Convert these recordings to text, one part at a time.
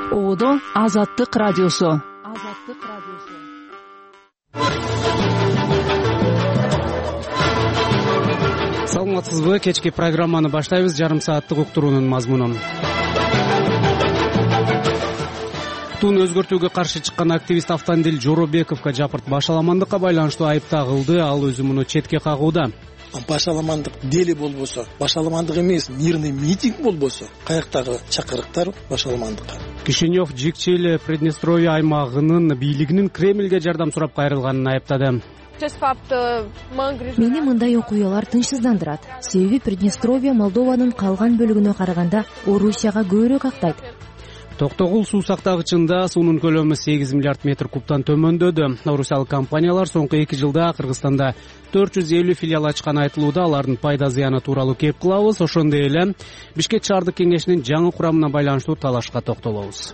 Оодо Азаттык радиосу. Саламатсызбы? Кечки программаны баштайбыз. Жарым сааттык уктуруунун мазмунун. Тун өзгөртүүгө каршы чыккан активист Автандил Жоробековго жапырт башаламандыкка байланыштуу айып тагылды. Ал өзү муну четке кагууда. Башаламандык дели болбосо, башаламандык эмес, мирный митинг болбосо, каяктагы чакырыктар башаламандыкка. Кишинев Жикчили Приднестровье аймагынын бийлигинин Кремльге жардам сурап кайрылганын айыптады. Мени мындай окуялар тынчсыздандырат. Себеби Приднестровье Молдованын калган бөлүгүнө караганда Орусияга көбүрөөк актайт. Токтогул суу сактагычында суунун көлөмү 8 миллиард метр кубтан төмөндөдү. Орусиялык компаниялар соңку 2 жылда Кыргызстанда 450 филиал ачканы айтылууда. Алардын пайда зыяны тууралуу кеп кылабыз. Ошондой эле Бишкек шаардык кеңешинин жаңы курамына байланыштуу талашка токтолобуз.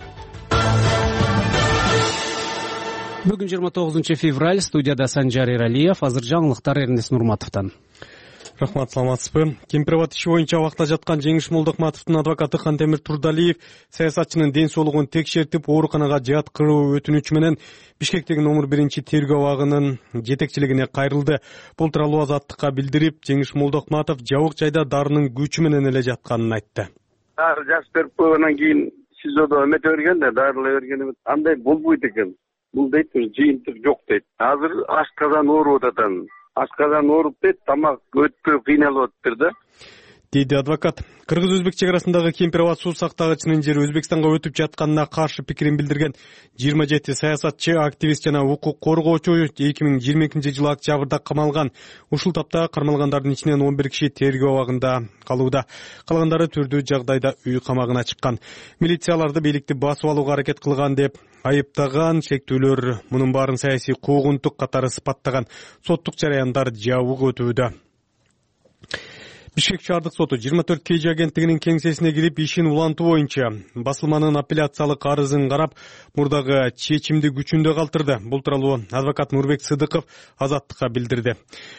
Бүгүн 29 февраль, студияда Санжар Эралиев, азыр жаңылыктар Эрнес Нурматовдон. Рахмат, саламатсызбы. Кемпирабад иши боюнча убакта жаткан Жеңиш Молдокматовдун адвокаты Кантемир Турдалиев саясатчынын ден соолугун текшертип, ооруканага жаткыруу өтүнүчү менен Бишкектеги номер 1 тергөө абагынын жетекчилигине кайрылды. Бул тууралуу Азаттыкка билдирип, Жеңиш Молдокматов жабык жайда дарынын күчү менен эле жатканын айтты. Дары жазып берип койгондон кийин СИЗОдо эмете берген да, дарылай берген андай болбойт экен. Бул дейт, жыйынтык жок дейт. Азыр ашказан ооруп атат. Ашказан ооруп дейт, тамак өтпөй кыйналып атыптыр да. Дейди адвокат. Кыргыз-өзбек чек арасындагы Кемпирабад суу сактагычынын жери Өзбекстанга өтүп жатканына каршы пикирин билдирген 27 саясатчы, активист жана укук коргоочу 2022 жылы октябрда камалган. Ушул тапта кармалгандардын ичинен 11 киши тергөө абагында калууда. Калгандары түрдүү жагдайда үй камагына чыккан. Милицияларды бийликти басып алууга аракет кылган деп айыптаган. Шектүүлөр мунун баарын саясий куугунтук катары сыпаттаган. Соттук жараяндар жабык өтүүдө. Бишкек шаардык соту 24 KG агенттигинин кеңсесине кирип ишин улантуу боюнча басылманын апелляциялык арызын карап, мурдагы чечимди күчүндө калтырды. Бул тууралуу адвокат Нурбек Сыдыков Азаттыкка билдирди.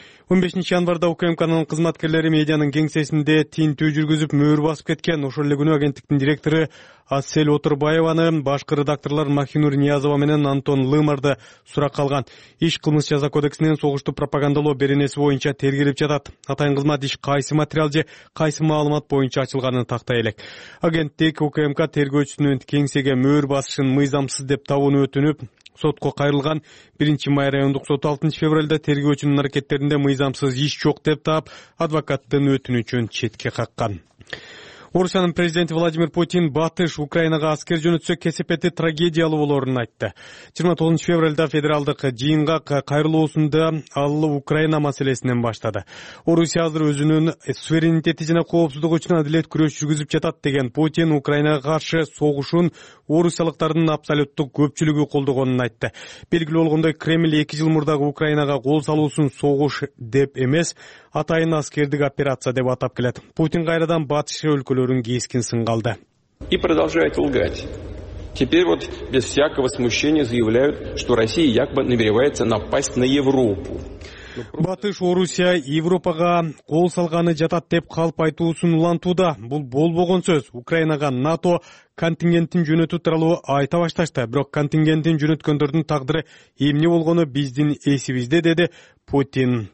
15 январда УКМКнын кызматкерлери медианын кеңсесинде тинтүү жүргүзүп мөөр басып кеткен. Ошол эле күнү агенттиктин директору Асель Отурбаеваны, башкы редакторлор Махинур Ниязова менен Антон Лымарды суракка алган. Иш кылмыш жаза кодексинин согушту пропагандалоо беренеси боюнча тергелип жатат. Атайын кызмат иш кайсы материал же кайсы маалымат боюнча ачылганын тактай элек. Агенттик УКМК тергөөчүсүнүн кеңсеге мөөр басышын мыйзамсыз деп табууну өтүнүп, сотко кайрылган. 1 май райондук соту 6 февралда тергөөчүнүн аракеттеринде мыйзамсыз иш жок деп таап, адвокаттын өтүнүчүн четке каккан. Орусиянын президенти Владимир Путин батыш Украинага аскер жөнөтсө кесепети трагедиялуу болоорун айтты. 29 февралда федералдык жыйынга кайрылуусунда ал Украина маселесинен баштады. Орусия азыр өзүнүн суверенитети жана коопсуздугу үчүн адилет күрөш жүргүзүп жатат деген Путин Украинага каршы согушун орусиялыктардын абсолюттук көпчүлүгү колдогонун айтты. Белгилүү болгондой, Кремль 2 жыл мурдагы Украинага кол салуусун согуш деп эмес, атайын аскердик операция деп атап келет. Путин кайрадан батыш өлкөлөрүн кескин сынга алды. И продолжает лгать. Теперь вот без всякого смущения заявляют, что Россия якобы намеревается напасть на Европу. Батыш Орусия Европага кол салганы жатат деп калп айтуусун улантууда. Бул болбогон сөз. Украинага НАТО контингентин жөнөтүү тууралуу айта башташты. Бирок контингентин жөнөткөндөрдүн тагдыры эмне болгону биздин эсибизде, деди Путин.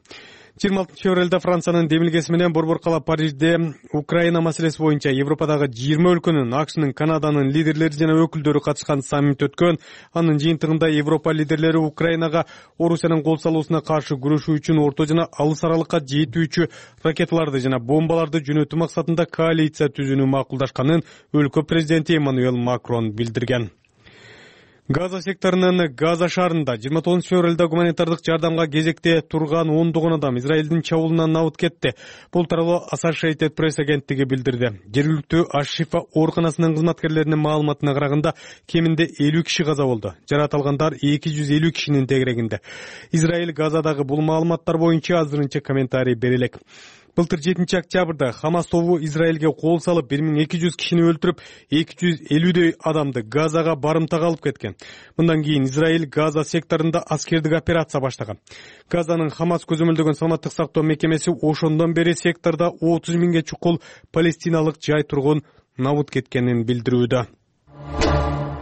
26 февралда Франциянын демилгеси менен борбор кала Парижде Украина маселеси боюнча Европадагы 20 өлкөнүн, АКШнын, Канаданын лидерлери жана өкүлдөрү катышкан саммит өткөн. Анын жыйынтыгында Европа лидерлери Украинага Орусиянын кол салуусуна каршы күрөшүү үчүн орто жана алыс аралыкка жетүүчү ракеталарды жана бомбаларды жөнөтүү максатында коалиция түзүүнү макулдашканын өлкө президенти Эммануэл Макрон билдирген. Газа секторунун Газа шаарында 29 февралда гуманитардык жардамга кезекте турган ондогон адам Израилдин чабуулунан абыт кетти. Бул тууралуу Associated Press агенттиги билдирди. Жергиликтүү Аш-Шифа ооруканасынын кызматкерлеринин маалыматына караганда кеминде 50 киши каза болду. Жаракат алгандар 250 кишинин тегерегинде. Израиль Газадагы бул маалыматтар боюнча азырынча комментарий бере элек. Былтыр 7 октябрда Хамас тобу Израилге кол салып 1200 кишини өлтүрүп, 250дөй адамды Газага барымтага алып кеткен. Мындан кийин Израиль Газа секторунда аскердик операция баштаган. Газанын Хамас көзөмөлдөгөн саламаттык сактоо мекемеси ошондон бери секторда 30 миңге чукул палестиналык жай тургун набыт кеткенин билдирүүдө.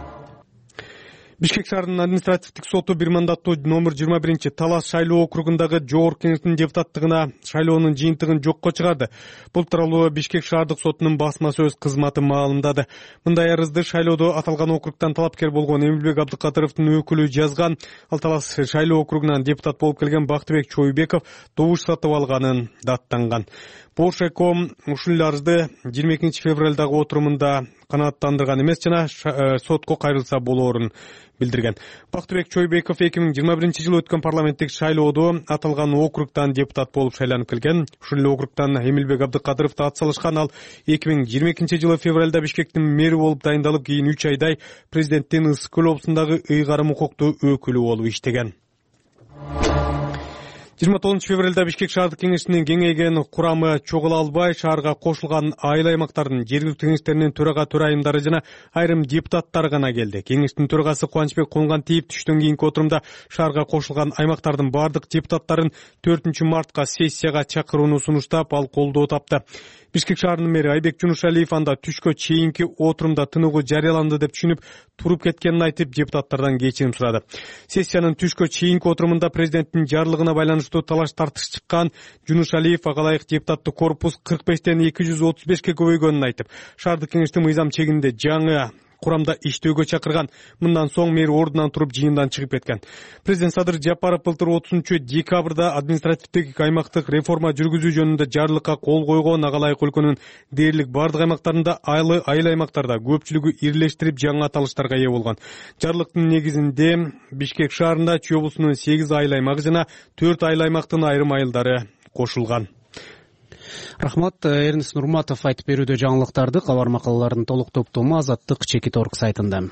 Бишкек шаарынын административдик соту бир мандаттуу номер 21 Талас шайлоо округундагы жогорку кеңештин депутаттыгына шайлоонун жыйынтыгын жокко чыгарды. Бул тууралуу Бишкек шаардык сотунун басма сөз кызматы маалымдады. Мындай арызды шайлоодо аталган округтан талапкер болгон Эмилбек Абдыкадыровдун өкүлү жазган. Ал Талас шайлоо округунан депутат болуп келген Бактыбек Чойбеков добуш сатып алганын даттанган. Болшеком ушул арызды 22 февралдагы отурумунда канааттандырган эмес жана сотко кайрылса болоорун билдирген. Бактыбек Чойбеков 2021 өткөн парламенттик шайлоодо аталган округтан депутат болуп шайланып келген. Ушул округтан Эмилбек Абдыкадыровду ат салышкан. Ал 2022 февралда Бишкектин мэри болуп дайындалып, кийин 3 айдай президенттин Ысык көл облусундагы ыйгарым укуктуу өкүлү болуп иштеген. 29 февралда Бишкек шаардык кеңешинин кеңейген курамы чогула албай, шаарга кошулган айыл аймактардын жергиликтүү кеңештеринин төрага төрайымдары жана айрым депутаттары гана келди. Кеңештин төрагасы Кубанычбек Конгантиев түштөн кийинки отурумда шаарга кошулган аймактардын бардык депутаттарын 4 мартка сессияга чакырууну сунуштап, ал колдоо тапты. Бишкек шаарынын мэри Айбек Жунушалиев анда түшкө чейинки отурумда тыныгуу жарыяланды деп түшүнүп, туруп кеткенин айтып, депутаттардан кечирим сурады. Сессиянын түшкө чейинки отурумунда президенттин жарлыгына байланыштуу талаш тартыш чыккан. Жунушалиев ага ылайык депутаттык корпус 45тен 235ке көбөйгөнүн айтып, шаардык кеңештин мыйзам чегинде жаңы курамда иштөөгө чакырган. Мындан соң мэри ордунан туруп жыйындан чыгып кеткен. Президент Садыр Жапаров былтыр 30 декабрда административдик аймактык реформа жүргүзүү жөнүндө жарлыкка кол койгон. Ага ылайык өлкөнүн дээрлик бардык аймактарында айыл аймактарда көпчүлүгү ирлештирип жаңы аталыштарга ээ болгон. Жарлыктын негизинде Бишкек шаарында Чүй облусунун 8 айыл аймагы жана 4 айыл аймактын айрым айылдары кошулган. Рахмат. Эрнис Нурматов айтып берүүдө жаңылыктарды. Кабар макалалардын толук топтому Азаттык Чекит.орг сайтында.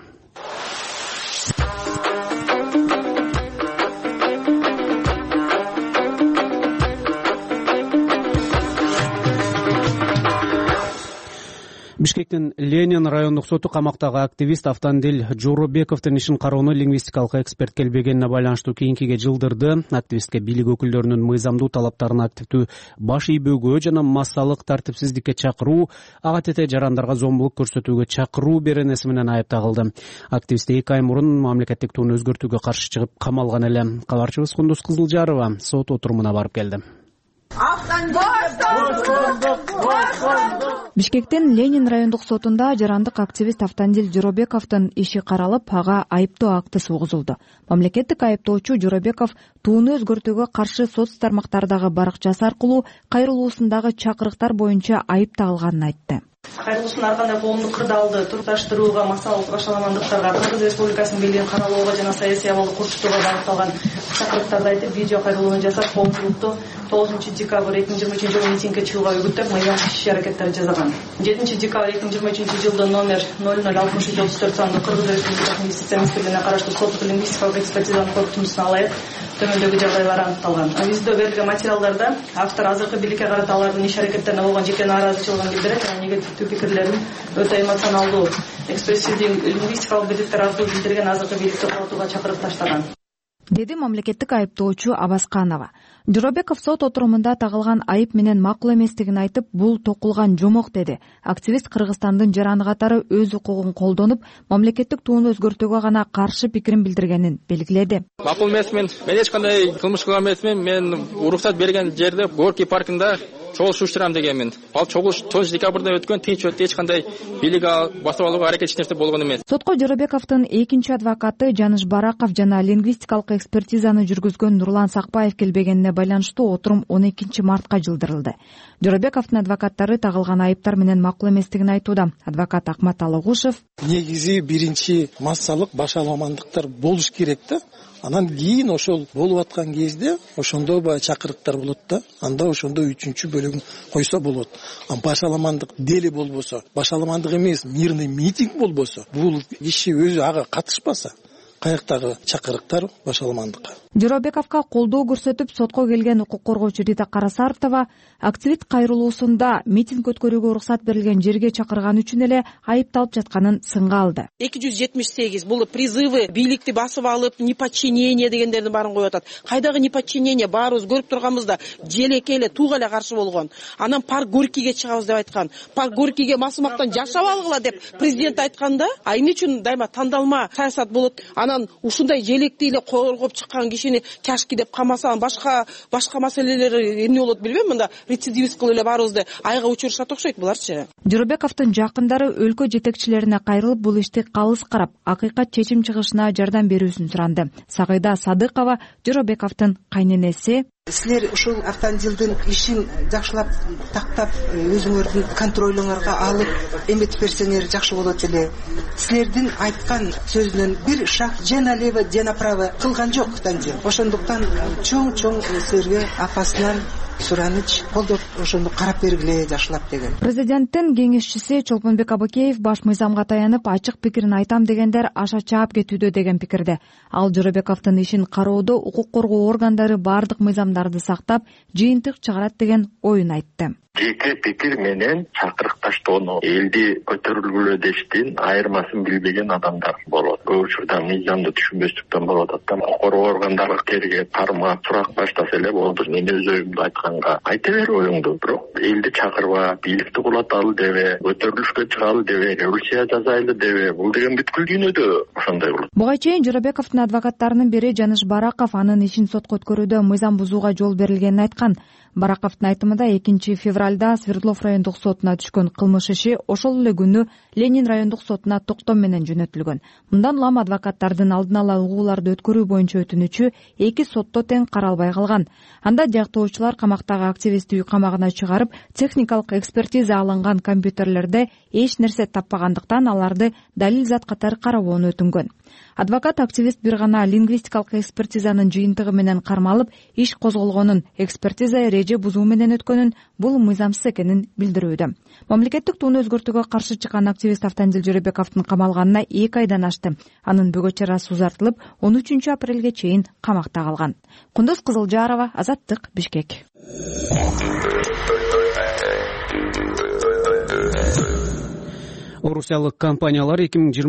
Бишкектин Ленин райондук соту камактагы активист Автандил Жоробековдун ишин кароону лингвистикалык эксперт келбегенине байланыштуу кийинкиге жылдырды. Активистке бийлик өкүлдөрүнүн мыйзамдуу талаптарына активдүү баш ийбөөгө жана массалык тартипсиздикке чакыруу, ага тете жарандарга зомбулук көрсөтүүгө чакыруу беренеси менен айып тагылды. Активист 2 ай мурун мамлекеттик тууну өзгөртүүгө каршы чыгып камалган эле. Кабарчыбыз Кундуз Кызылжарова сот отурумуна барып келди. Бишкектин Ленин райондук сотунда жарандык активист Автандил Жоробековдун иши каралып, ага айыптоо акты сугузулду. Мамлекеттик айыптоочу Жоробеков тууну өзгөртүүгө каршы соц тармактардагы баракчасы аркылуу кайрылуусундагы чакырыктар боюнча айып тагылганын айтты. Кайрылуусун ар кандай коомдук кырдаалды турукташтырууга, массалык башаламандыктарга, Кыргыз Республикасынын бийлигин каралоого жана саясий абалды курчутууга багытталган чакырыктарды айтып, видео кайрылууну жасап, коомчулукту 9 декабрь 2023 жылы митингге чыгууга үгүттөп, мыйзам иш-аракеттер жасаган. 7 декабрь 2023 жылда номер 006334 сандуу Кыргыз Республикасынын юстиция министрлигине караштуу соттук лингвистикалык экспертизанын корутундусуна ылайык төмөндөгү жагдайлар аныкталган. Биздо берилген материалдарда автор азыркы бийликке карата алардын иш-аракеттерине болгон жеке нааразычылыгын билдирет жана негативдүү пикирлерин өтө эмоционалдуу экспрессивдүү лингвистикалык бетиктер аркылуу билдирген азыркы бийликти коротууга чакырып таштаган, деди мамлекеттик айыптоочу Абасканова. Жоробеков сот отурумунда тагылган айып менен макул эместигин айтып, бул токулган жомок деди. Активист Кыргызстандын жараны катары өз укугун колдонуп, мамлекеттик тууну өзгөртүүгө гана каршы пикирин билдиргенин белгиледи. Макул эмесмин, мен эч кандай кылмыш кылган эмесмин. Мен уруксат берген жерде Горький паркында чогулуш уюштурам дегенмин. Ал чогулуш 9 декабрда өткөн, тынч өтүп, эч кандай бийлик басып алууга аракет эч нерсе болгон эмес. Сотко Жоробековдун экинчи адвокаты Жаныш Бараков жана лингвистикалык экспертизаны жүргүзгөн Нурлан Сакпаев келбегенине байланыштуу отурум 12 мартка жылдырылды. Жоробековдун адвокаттары тагылган айыптар менен макул эместигин айтууда. Адвокат Акмат Алыгушев: негизи биринчи массалык башаламандыктар болуш керек да. Анан кийин ошол болуп аткан кезде ошондо баягы чакырыктар болот да. Анда ошондо 3-чү бөлүгүн койсо болот. Башаламандык дели болбосо, башаламандык эмес, мирный митинг болбосо, бул киши өзү ага катышпаса, каяктагы чакырыктар башаламандыкка. Жоробековго колдоо көрсөтүп сотко келген укук коргоочу Рита Карасартова активист кайрылуусунда митинг өткөрүүгө уруксат берилген жерге чакырган үчүн эле айыпталып жатканын сынга алды. 278 бул призывы бийликти басып алып, неподчинение дегендердин баарын коюп атат. Кайдагы неподчинение? Баарыбыз көрүп турганбызда желеке эле тууга эле каршы болгон. Анан парк Горькийге чыгабыз деп айткан. Парк Горькийге масымактан жашап алгыла деп президент айтканда, эмне үчүн дайыма тандалма саясат болот? анан ушундай желекти эле коргоп чыккан кишини кашки деп камаса башка маселелер эмне болот билбейм. Мында рецидивист кылып эле баарыбызды айга учурушат окшойт буларчы. Жоробековдун жакындары өлкө жетекчилерине кайрылып бул ишти калыс карап, акыйкат чечим чыгышына жардам берүүсүн суранды. Сагыйда Садыкова, Жоробековдун кайненеси: силер ушул автомобилдин ишин жакшылап тактап, өзүңөрдүн контролуңарга алып эметип берсеңер жакшы болот эле. Силердин айткан сөзүнөн бир шаг же налево, же направо кылган жок Танзил. Ошондуктан чоң силерге апасынан сураныч, колдоп ошону карап бергиле жакшылап деген. Президенттин кеңешчиси Чолпонбек Абыкеев баш мыйзамга таянып ачык пикирин айтам дегендер аша чаап кетүүдө деген пикирде. Ал Жоробековдун ишин кароодо укук коргоо органдары бардык мыйзамдарды сактап, жыйынтык чыгарат деген оюн айтты. Жеке пикир менен чакырыкташтоону, элди көтөрүлгүлө дештин айырмасын билбеген адамдар болот. Көп учурда мыйзамды түшүнбөстүктөн болот. Укук коргоо органдары терге кармап сурак баштаса эле болду. Мен өз оюмду айтканга айта бер оюңду, бирок элди чакырба, бийликти кулаталы дебе, көтөрүлүшкө чыгалы дебе, революция жасайлы дебе, бул деген бүткүл дүйнөдө ошондой болот. Буга чейин Жоробековдун адвокаттарынын бири Жаныш Бараков анын ишин сотко өткөрүүдө мыйзам бузууга жол берилгенин айткан. Бараковдун айтымында 2 февралда Свердлов райондук сотуна түшкөн кылмыш иши ошол эле күнү Ленин райондук сотуна токтом менен жөнөтүлгөн. Мындан улам адвокаттардын алдын ала угууларды өткөрүү боюнча өтүнүчү 2 сотто тең каралбай калган. Анда жактоочулар камактагы активистти үй камагына чыгарып, техникалык экспертиза алынган компьютерлерде эч нерсе таппагандыктан аларды далил зат катары карабоону өтүнгөн. Адвокат активист бир гана лингвистикалык экспертизанын жыйынтыгы менен кармалып, иш козголгонун, экспертиза эреже бузуу менен өткөнүн, бул мыйзамсыз экенин билдирүүдө. Мамлекеттик тууну өзгөртүүгө каршы чыккан активист Автандил Жоробековдун камалганына 2 айдан ашты. Анын бөгөт чарасы узартылып, 13 апрелге чейин камакта калган. Кундуз Кызылжарова, Азаттык, Бишкек. Орусиялык компаниялар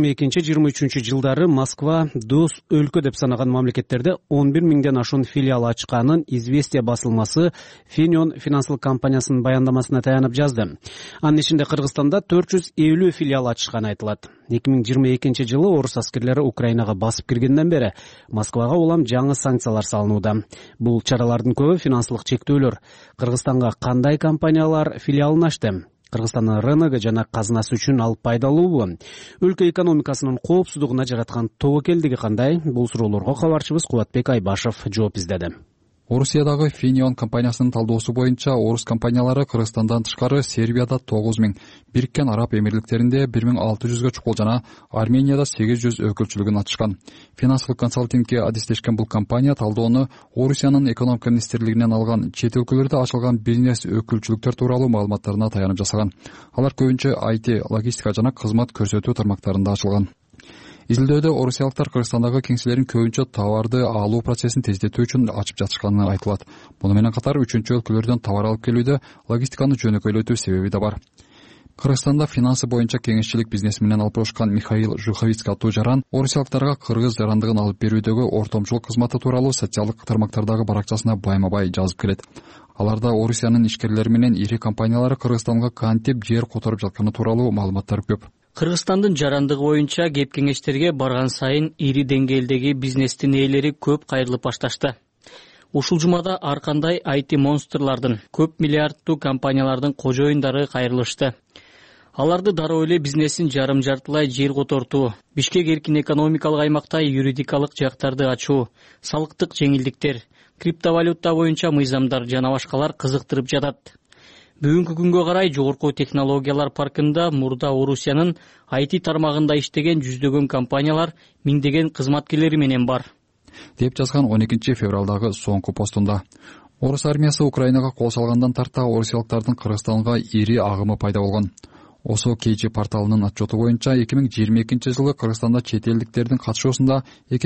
2022-23 жылдары Москва дос өлкө деп санаган мамлекеттерде 11 миңден ашуун филиал ачканын Известия басылмасы Фенион финансылык компаниясынын баяндамасына таянып жазды. Анын ичинде Кыргызстанда 450 филиал ачышканы айтылат. 2022 жылы орус аскерлери Украинага басып киргенден бери Москвага улам жаңы санкциялар салынууда. Бул чаралардын көбү финансылык чектөөлөр. Кыргызстанга кандай компаниялар филиалын ачты? Кыргызстандын РНГ жана казынасы үчүн ал пайдалуубу? Өлкө экономикасынын коопсуздугуна жараткан тобокелдиги кандай? Бул суроолорго кабарчыбыз Кубатбек Айбашев жооп издеди. Орусиядагы Фенион компаниясынын талдоосу боюнча орус компаниялары Кыргызстандан тышкары Сербияда 9000, Бириккен Араб Эмирликтеринде 1600гө чукул жана Арменияда 800 өкүлчүлүгүн ачышкан. Финансылык консалтингке адистешкен бул компания талдоону Орусиянын экономика министрлигинен алган чет өлкөлөрдө ачылган бизнес өкүлчүлүктөр тууралуу маалыматтарына таянып жасаган. Алар көбүнчө IT, логистика жана кызмат көрсөтүү тармактарында ачылган. Изилдөөдө орусиялыктар Кыргызстандагы кеңселерин көбүнчө товарды алуу процессин тездетүү үчүн ачып жатышканы айтылат. Муну менен катар үчүнчү өлкөлөрдөн товар алып келүүдө логистиканы жөнөкөйлөтүү себеби да бар. Кыргызстанда финансы боюнча кеңешчилик бизнес менен алып Михаил Жуховицкий аттуу жаран орусиялыктарга кыргыз жарандыгын алып берүүдөгү ортомчулук кызматы тууралуу социалдык тармактардагы баракчасына байма-бай жазып келет. Аларда Орусиянын ишкерлери менен ири компаниялары Кыргызстанга кантип жер которуп жатканы тууралуу маалыматтар көп. Кыргызстандын жарандыгы боюнча кеп кеңештерге барган сайын ири деңгээлдеги бизнестин ээлери көп кайрылып башташты. Ушул жумада ар кандай IT монстрлардын, көп миллиарддуу компаниялардын кожоюндары кайрылышты. Аларды дароо эле бизнесин жарым-жартылай жер котортуу, Бишкек эркин экономикалык аймакта юридикалык жактарды ачуу, салыктык жеңилдиктер, криптовалюта боюнча мыйзамдар жана башкалар кызыктырып жатат. Бүгүнкү күнгө карай жогорку технологиялар паркында мурда Орусиянын IT тармагында иштеген жүздөгөн компаниялар миңдеген кызматкерлери менен бар, деп жазган 12 февралдагы соңку постунда. Орус армиясы Украинага кол салгандан тарта орусиялыктардын Кыргызстанга ири агымы пайда болгон. Осо KG порталынын отчету боюнча 2022 жылы Кыргызстанда чет элдиктердин катышуусунда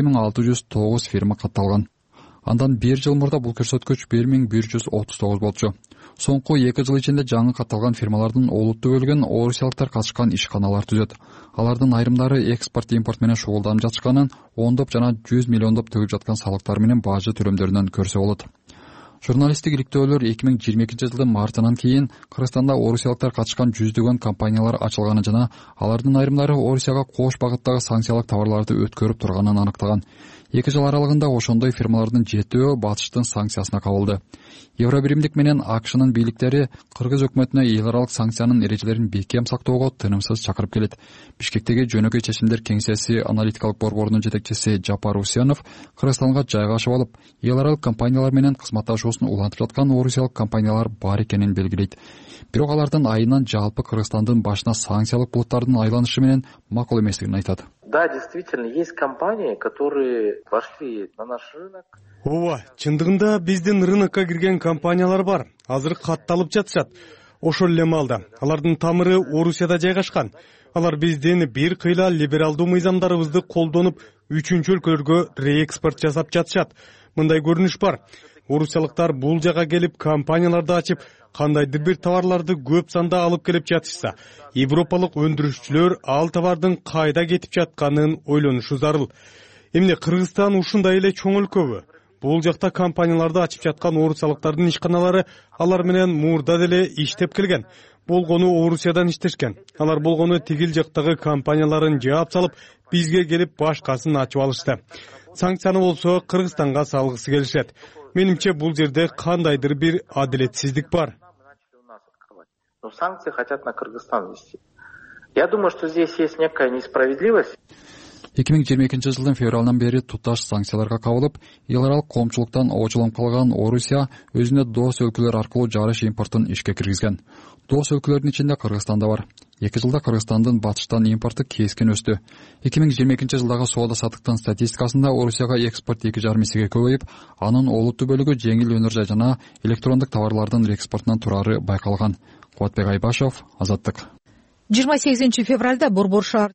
2609 фирма катталган. Андан 1 жыл мурда бул көрсөткүч 1139 болчу. Соңку 2 жыл ичинде жаңы катталган фирмалардын олуттуу бөлүгүн орусиялыктар катышкан ишканалар түзөт. Алардын айрымдары экспорт импорт менен шугулданып жатышканын, ондоп жана 100 миллиондоп төгүп жаткан салыктар менен бажы төлөмдөрүнөн көрсө болот. Журналисттик иликтөөлөр 2022-жылдын мартынан кийин Кыргызстанда орусиялыктар катышкан жүздөгөн компаниялар ачылганы жана алардын айрымдары Орусияга кош багыттагы санкциялык товарларды өткөрүп турганын аныктаган. 2 жыл аралыгында ошондой фирмалардын 7-өө батыштын санкциясына кабылды. Евробиримдик менен АКШнын бийликтери Кыргыз өкмөтүнө эл аралык санкциянын эрежелерин бекем сактоого тынымсыз чакырып келет. Бишкектеги жөнөкөй чечимдер кеңсеси аналитикалык борборунун жетекчиси Жапар Усенов Кыргызстанга жайгашып алып, эл аралык компаниялар менен кызматташуусун улантып жаткан орусиялык компаниялар бар экенин белгилейт. Бирок алардын айынан жалпы Кыргызстандын башына санкциялык булуттардын айланышы менен макул эместигин айтат. Да, действительно, есть компании, которые вошли на наш рынок. Ооба, чындыгында биздин рынокко кирген компаниялар бар. Азыр катталып жатышат. Ошол эле маалда алардын тамыры Орусияда жайгашкан. Алар биздин бир кыйла либералдуу мыйзамдарыбызды колдонуп, үчүнчү өлкөлөргө реэкспорт жасап жатышат. Мындай көрүнүш бар. Орусиялыктар бул жага келип компанияларды ачып, кандайдыр бир товарларды көп санда алып келип жатышса, европалык өндүрүшчүлөр ал товардын кайда кетип жатканын ойлонушу зарыл. Эмне Кыргызстан ушундай эле чоң өлкөбү? Бул жакта компанияларды ачып жаткан орусиялыктардын ишканалары алар менен мурда деле иштеп келген. Болгону Орусиядан иштешкен. Алар болгону тигил жактагы компанияларын жаап салып, бизге келип башкасын ачып алышты. Санкцияны болсо Кыргызстанга салгысы келишет. Менимче бул жерде кандайдыр бир адилетсиздик бар. Но санкции хотят на Кыргызстан ввести. Я думаю, что здесь есть некая несправедливость. 2022-жылдын февралынан бери туташ санкцияларга кабылып, эл аралык коомчулуктан очулуп калган Орусия өзүнө дос өлкөлөр аркылуу жарыш импортун ишке киргизген. Дос өлкөлөрдүн ичинде Кыргызстан да бар. 2 жылда Кыргызстандын батыштан импорты keskin өстү. 2022-жылдагы соода саттыктын статистикасында Орусияга экспорт 2,5 эсеге көбөйүп, анын олуттуу бөлүгү жеңил өнөр жай жана электрондук товарлардын экспортунан турары байкалган. Кубатбек Айбашев, Азаттык. 28 февралда Борбор шаар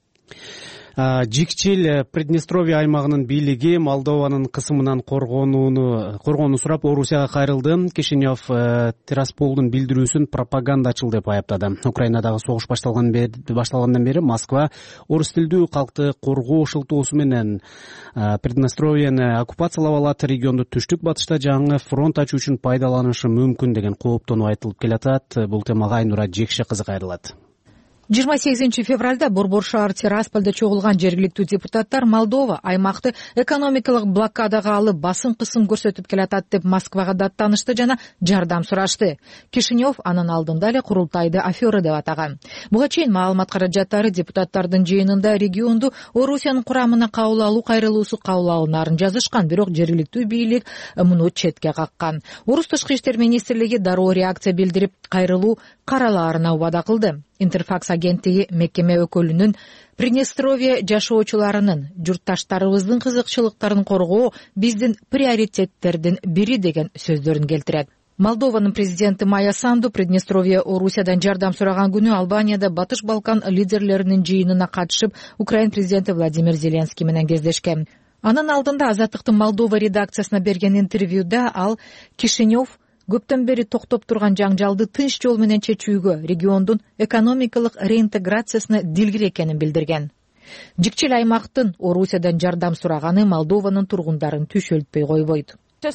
Жикчил Приднестровье аймагынын бийлиги Молдованын кысымынан коргоону сурап Орусияга кайрылды. Кишинев Тирасполдун билдирүүсүн пропагандачыл деп аяптады. Украинадагы согуш башталгандан бери Москва орус тилдүү калкты коргоо шылтоосу менен Приднестровьени оккупациялап алат, регионду түштүк батышта жаңы фронт ачуу үчүн пайдаланышы мүмкүн деген кооптонуу айтылып келатат. Бул темага Айнура Жекше кызы кайрылат. 28 февралда Борбор шаар Тирасполдо чогулган жергиликтүү депутаттар Молдова аймакты экономикалык блокадага алып басым кысым көрсөтүп келатат деп Москвага даттанышты жана жардам сурашты. Кишинев анын алдында эле курултайды афера деп атаган. Буга чейин маалымат каражаттары депутаттардын жыйынында регионду Орусиянын курамына кабыл алуу кайрылуусу кабыл алынаарын жазышкан, бирок жергиликтүү бийлик муну четке каккан. Орус тышкы иштер министрлиги дароо реакция билдирип, кайрылуу каралаарына убада кылды. Интерфакс агенттиги мекеме өкүлүнүн Приднестровье жашоочуларынын, журтташтарыбыздын кызыкчылыктарын коргоо биздин приоритеттердин бири деген сөздөрүн келтирет. Молдованын президенти Майя Санду Приднестровье Орусиядан жардам сураган күнү Албанияда Батыш Балкан лидерлеринин жыйынына катышып, Украин президенти Владимир Зеленский менен кездешкен. Анын алдында Азаттыктын Молдова редакциясына берген интервьюда ал Кишинев көптөн бери токтоп турган жаңжалды тынч жол менен чечүүгө, региондун экономикалык реинтеграциясына дилгир экенин билдирген. Жикчил аймактын Орусиядан жардам сураганы Молдованын тургундарын түшөлтпөй койбойт.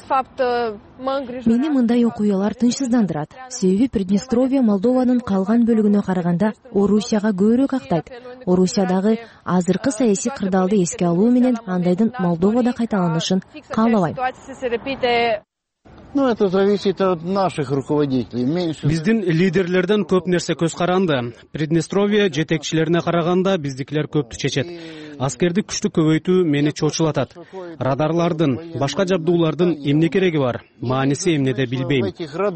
Мени мындай окуялар тынчсыздандырат. Себеби Приднестровье Молдованын калган бөлүгүнө караганда Орусияга көбүрөөк актайт. Орусиядагы азыркы саясий кырдаалды эске алуу менен андайдын Молдовада кайталанышын каалабайм. Это зависит от наших руководителей. Биздин лидерлерден көп нерсе көз каранды. Приднестровье жетекчилерине караганда биздикилер көптү чечет. Аскерди күчтү көбөйтүү мени чочулатат. Радарлардын, башка жабдуулардын эмне кереги бар? Мааниси эмнеде билбейм.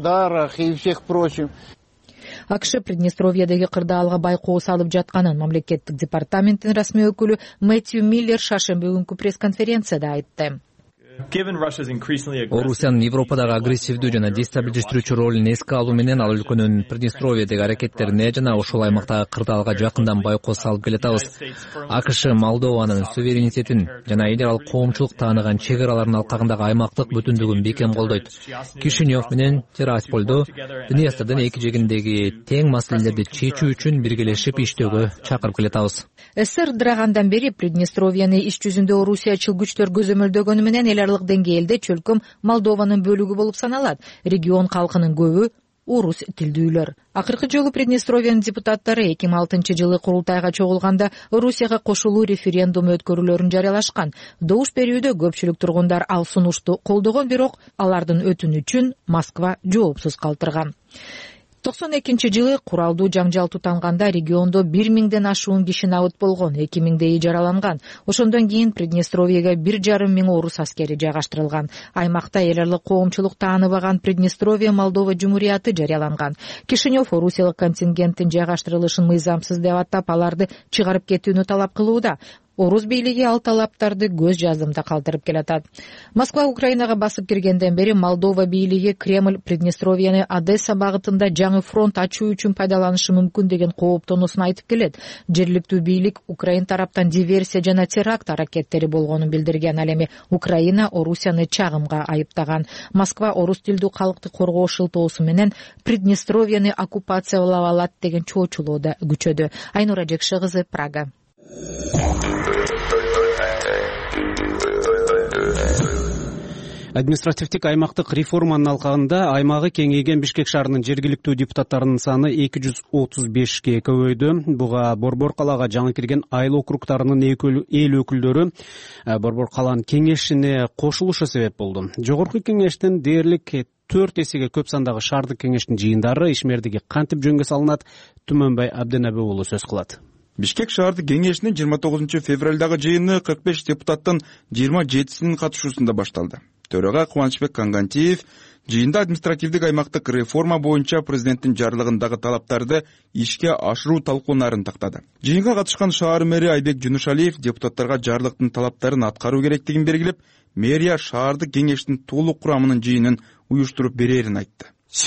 АКШ Приднестровьедеги кырдаалга байкоо салып жатканын мамлекеттик департаменттин расмий өкүлү Мэтью Миллер шаршемби күнкү пресс-конференцияда айтты. Орусиянын Европадагы агрессивдүү жана дестабилиздөөчү ролун эске алуу менен ал өлкөнүн Приднестровьедеги аракеттерине жана ошол аймактагы кырдаалга жакындан байкоо салып келатабыз. АКШ Молдованын суверенитетин жана эл аралык коомчулук тааныган чек араларын алкагындагы аймактык бүтүндүгүн бекем колдойт. Кишинев менен Тирасполдо Днестрдин эки жегиндеги тең маселелерди чечүү үчүн биргелешип иштөөгө чакырып келатабыз. СССР ыдырагандан бери Приднестровьени иш жүзүндө Орусиячыл күчтөр көзөмөлдөгөнү менен эл кальчалык деңгээлде чөлкөм Молдованын бөлүгү болуп саналат. Регион калкынын көбү орус тилдүүлөр. Акыркы жолу Приднестровиянын депутаттары 2006-жылы курултайга чогулганда Орусияга кошулуу референдум өткөрүүлөрүн жарыялашкан. Добуш берүүдө көпчүлүк тургундар ал сунушту колдогон, бирок алардын өтүнүчүн Москва жоопсуз калтырган. 92-жылы куралдуу жаңжал тутанганда региондо 1000ден ашуун киши набыт болгон, 2000 жараланган. Ошондон кийин Приднестровияга 1,5 орус аскери жайгаштырылган. Аймакта эл аралык коомчулук тааныбаган Приднестровия Молдова жумурияты жарыяланган. Кишинев орусиялык контингенттин жайгаштырылышын мыйзамсыз деп атап, аларды чыгарып кетүүнү талап кылууда. Орус бийлиги ал талаптарды көз жаздымда калтырып келатат. Москва Украинага басып киргенден бери Молдова бийлиги Кремль Приднестровияны Одесса багытында жаңы фронт ачуу үчүн пайдаланышы мүмкүн деген кооптонуусун айтып келет. Жергиликтүү бийлик Украин тараптан диверсия жана теракт аракеттери болгонун билдирген. Ал эми Украина Орусияны чагымга айыптаган. Москва орус тилдүү калкты коргоо шылтоосу менен Приднестровияны оккупациялап алат деген чоочулоо да күчөдү. Айнура Жекши кызы, Прага. Административдик аймактык реформанын алкагында аймагы кеңейген Бишкек шаарынын жергиликтүү депутаттарынын саны 235ке көбөйдү. Буга Борбор калаага жаңы кирген айыл округтарынын эл өкүлдөрү Борбор каланын кеңешине кошулушу себеп болду. Жогорку кеңештен дээрлик 4 эсеге көп сандагы шаардык кеңештин жыйындары ишмердиги кантип жөнгө салынат? Түмөнбай Абденабы уулу сөз кылат. Бишкек шаардык кеңешинин 29 февралдагы жыйыны 45 депутаттын 27синин катышуусунда башталды. Төрага Кубанычбек Кангантиев жыйында административдик аймактык реформа боюнча президенттин жарлыгындагы талаптарды ишке ашыруу талкуунарын тактады. Жыйынга катышкан шаар мэри Айбек Жунушалиев депутаттарга жарлыктын талаптарын аткаруу керектигин белгилеп, мэрия шаардык кеңештин толук курамынын жыйынын уюштуруп берерин айтты.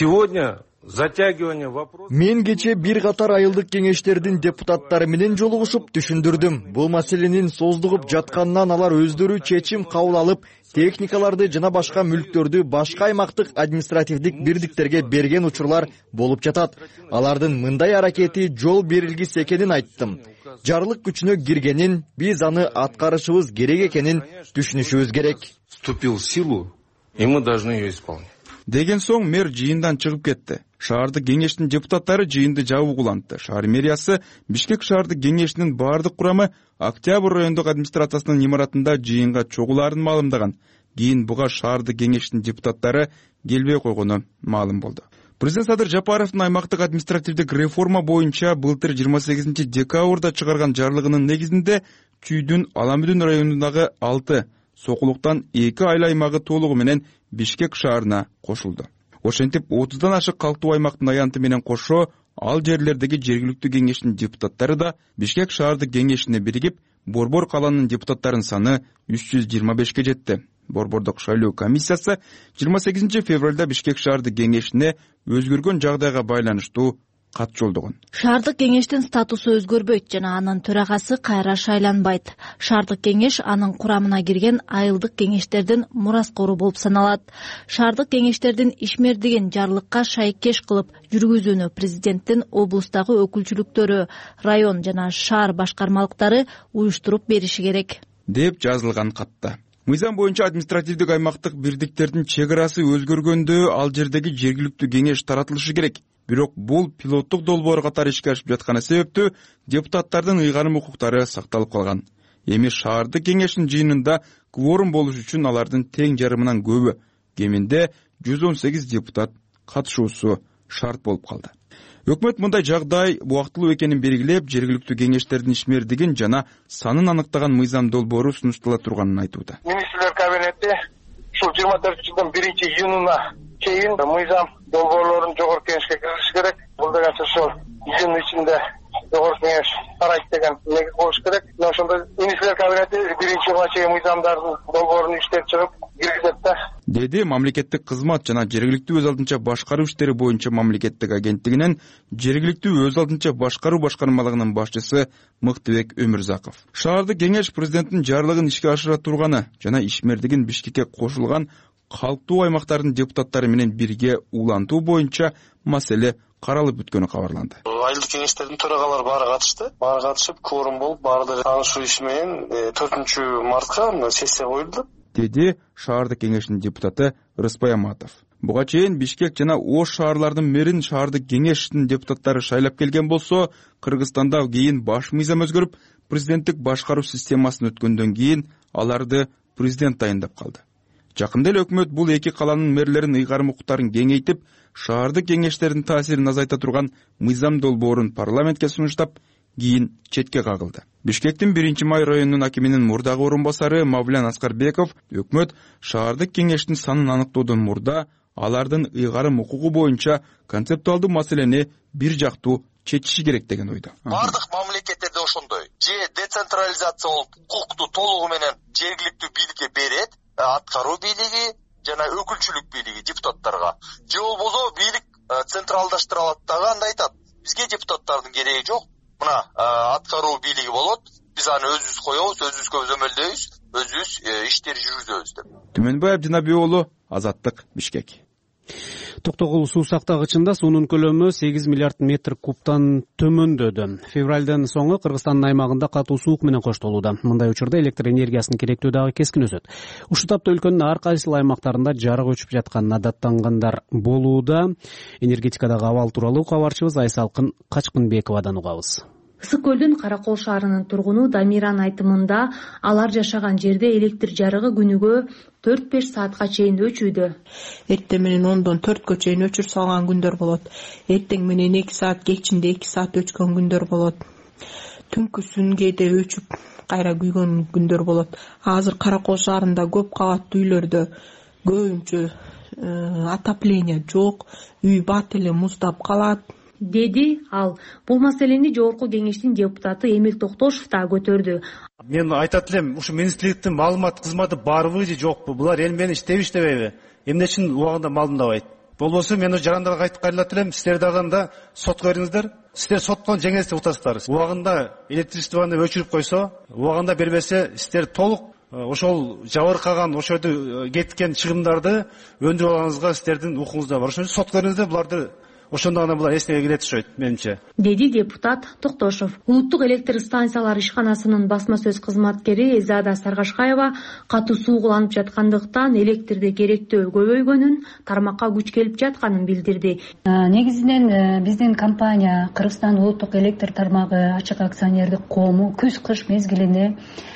Мен кече бир катар айылдык кеңештердин депутаттары менен жолугушуп түшүндүрдүм. Бул маселенин создугуп жатканынан алар өздөрү чечим кабыл алып, техникаларды жана башка мүлктөрдү башка аймактык административдик бирдиктерге берген учурлар болуп жатат. Алардын мындай аракети жол берилгис экенин айттым. Жарлык күчүнө киргенин, биз аны аткарышыбыз керек экенин түшүнүшүбүз керек. Вступил в силу, и мы должны ее исполнить. Деген соң мэр жыйындан чыгып кетти. Шаардык кеңештин депутаттары жыйынды жабуу кылантты. Шаар мэриясы Бишкек шаардык кеңешинин баардык курамы Октябрь райондук администрациясынын имаратында жыйынга чогулаарын маалымдаган. Кийин буга шаардык кеңештин депутаттары келбей койгону маалым болду. Президент Садыр Жапаровдун аймактык административдик реформа боюнча былтыр 28 декабрда чыгарган жарлыгынын негизинде Чүйдүн Аламүдүн районундагы 6 сокулуктан 2 айыл аймагы толугу менен Бишкек шаарына кошулду. Ошентип 30дан ашык калктуу аймактын аянты менен кошо ал жерлердеги жергиликтүү кеңештин депутаттары да Бишкек шаардык кеңешине биригип, Борбор каланын депутаттарынын саны 325ке жетти. Борбордук шайлоо комиссиясы 28 февралда Бишкек шаардык кеңешине өзгөргөн жагдайга байланыштуу кат жолдогон. Шаардык кеңештин статусу өзгөрбөйт жана анын төрагасы кайра шайланбайт. Шаардык кеңеш анын курамына кирген айылдык кеңештердин мураскору болуп саналат. Шаардык кеңештердин ишмердигин жарлыкка шайкеш кылып жүргүзүүнү президенттин облустагы өкүлчүлүктөрү, район жана шаар башкармалыктары уюштуруп бериши керек, деп жазылган катта. Мыйзам боюнча административдик аймактык бирдиктердин чек арасы өзгөргөндө ал жердеги жергиликтүү кеңеш таратылышы керек. Бирок бул пилоттук долбоор катары ишке ашып жатканы себептүү депутаттардын ыйгарым укуктары сакталып калган. Эми шаардык кеңештин жыйынында кворум болуш үчүн алардын тең жарымынан көбү, кеминде 118 депутат катышуусу шарт болуп калды. Өкмөт мындай жагдай убактылуу экенин белгилеп, жергиликтүү кеңештердин ишмердигин жана санын аныктаган мыйзам долбоору сунуштала турганын айтууда. Министрлер кабинети ушул 24-жылдын 1-июнуна чейин мыйзам долбоорлорун жогорку кеңешке киргизиш керек. Бул деген сөз ошол июнь ичинде жогорку кеңеш карайт деген негиз болуш керек. Ошондо министрлер кабинети 1-жылга чейин мыйзамдардын долбоорун иштеп чыгып киргизет да, деди мамлекеттик кызмат жана жергиликтүү өз алдынча башкаруу иштери боюнча мамлекеттик агенттигинин жергиликтүү өз алдынча башкаруу башкармалыгынын башчысы Мыктыбек Өмүрзаков. Шаардык кеңеш президенттин жарлыгын ишке ашыра турганы жана ишмердигин Бишкекке кошулган калктуу аймактардын депутаттары менен бирге улантуу боюнча маселе каралып бүткөнү кабарланды. Айылдык кеңештердин төрагалары баары катышты. Баары катышып, кворум болуп, баардыгы таанышуу иши менен 4 мартка сессия коюлду. деди шаардык кеңештин депутаты Рыспай Аматов. Буга чейин Бишкек жана Ош шаарлардын мэрин шаардык кеңештин депутаттары шайлап келген болсо, Кыргызстанда кийин баш мыйзам өзгөрүп, президенттик башкаруу системасын өткөндөн кийин аларды президент тайындап калды. Жакында эле өкмөт бул эки каланын мэрлерин ыйгарым укуктарын кеңейтип, шаардык кеңештердин таасирин азайта турган мыйзам долбоорун парламентке сунуштап, кийин четке кагылды. Бишкектин 1-май районунун акиминин мурдагы орун басары Мавлян Аскарбеков өкмөт шаардык кеңештин санын аныктоодон мурда алардын ыйгарым укугу боюнча концептуалдуу маселени бир жактуу чечиши керек деген ойдо. Бардык мамлекеттерде ошондой. Же децентрализация болуп, укукту толугу менен жергиликтүү бийликке берет, аткаруу бийлиги жана өкүлчүлүк бийлиги депутаттарга. Же болбосо бийлик централдаштырылат дагы, анда айтат. Бизге депутаттардын кереги жок. Мына аткаруу бийлиги болот. Биз аны өзүбүз коебуз, өзүбүз көзөмөлдөйбүз, өзүбүз иштерди жүргүзөбүз деп. Түмөнбай Абдинабий уулу, Азаттык, Бишкек. Токтогул суу сактагычында суунун көлөмү 8 миллиард метр кубтан төмөндөдү. Февралдын соңу Кыргызстандын аймагында катуу суук менен коштолууда. Мындай учурда электр энергиясынын керектөө дагы кескин өсөт. Ушул тапта өлкөнүн ар кайсыл аймактарында жарык өчүп жатканына даттангандар болууда. Энергетикадагы абал тууралуу кабарчыбыз Айсалкын Качкынбековадан угабыз. Ысык көлдүн Каракол шаарынын тургуну Дамиран айтымында алар жашаган жерде электр жарыгы күнүгө 4-5 саатка чейин өчүүдө. Эртең менен 10-дон 4кө чейин өчүр салган күндөр болот. Эртең менен 2 саат, кечинде 2 саат өчкөн күндөр болот. Түнкүсүн кээде өчүп кайра күйгөн күндөр болот. Азыр Каракол шаарында көп кабаттуу үйлөрдө көбүнчө отопление жок, үй бат эле муздап калат, деди ал. Бул маселени жогорку кеңештин депутаты Эмил Токтошов да көтөрдү. Мен айтат элем, ушу министрликтин маалымат кызматы барбы же жокпу? Булар эл менен иштеби иштебейби? Эмне үчүн убагында маалымдабайт? Болбосо мен жарандарга айтып кайрылат элем, силер дагы сотко бериңиздер. Силер соттон жеңесип деп утасыздар. Убагында электричествону өчүрүп койсо, убагында бербесе, силер толук ошол жабыркаган, ошол кеткен чыгымдарды өндүрүп алганыңызга силердин укугуңузда бар. Ошон үчүн сотко бериңиздер, буларды ошондо гана булар эсине келет окшойт менимче, деди депутат Токтошов. Улуттук электр станциялар ишканасынын басма сөз кызматкери Эзада Саргашкаева катуу суу куланып жаткандыктан электрде керектөө көбөйгөнүн, тармакка күч келип жатканын билдирди. Негизинен биздин компания Кыргызстан улуттук электр тармагы ачык акционердик коому күз-кыш мезгилинде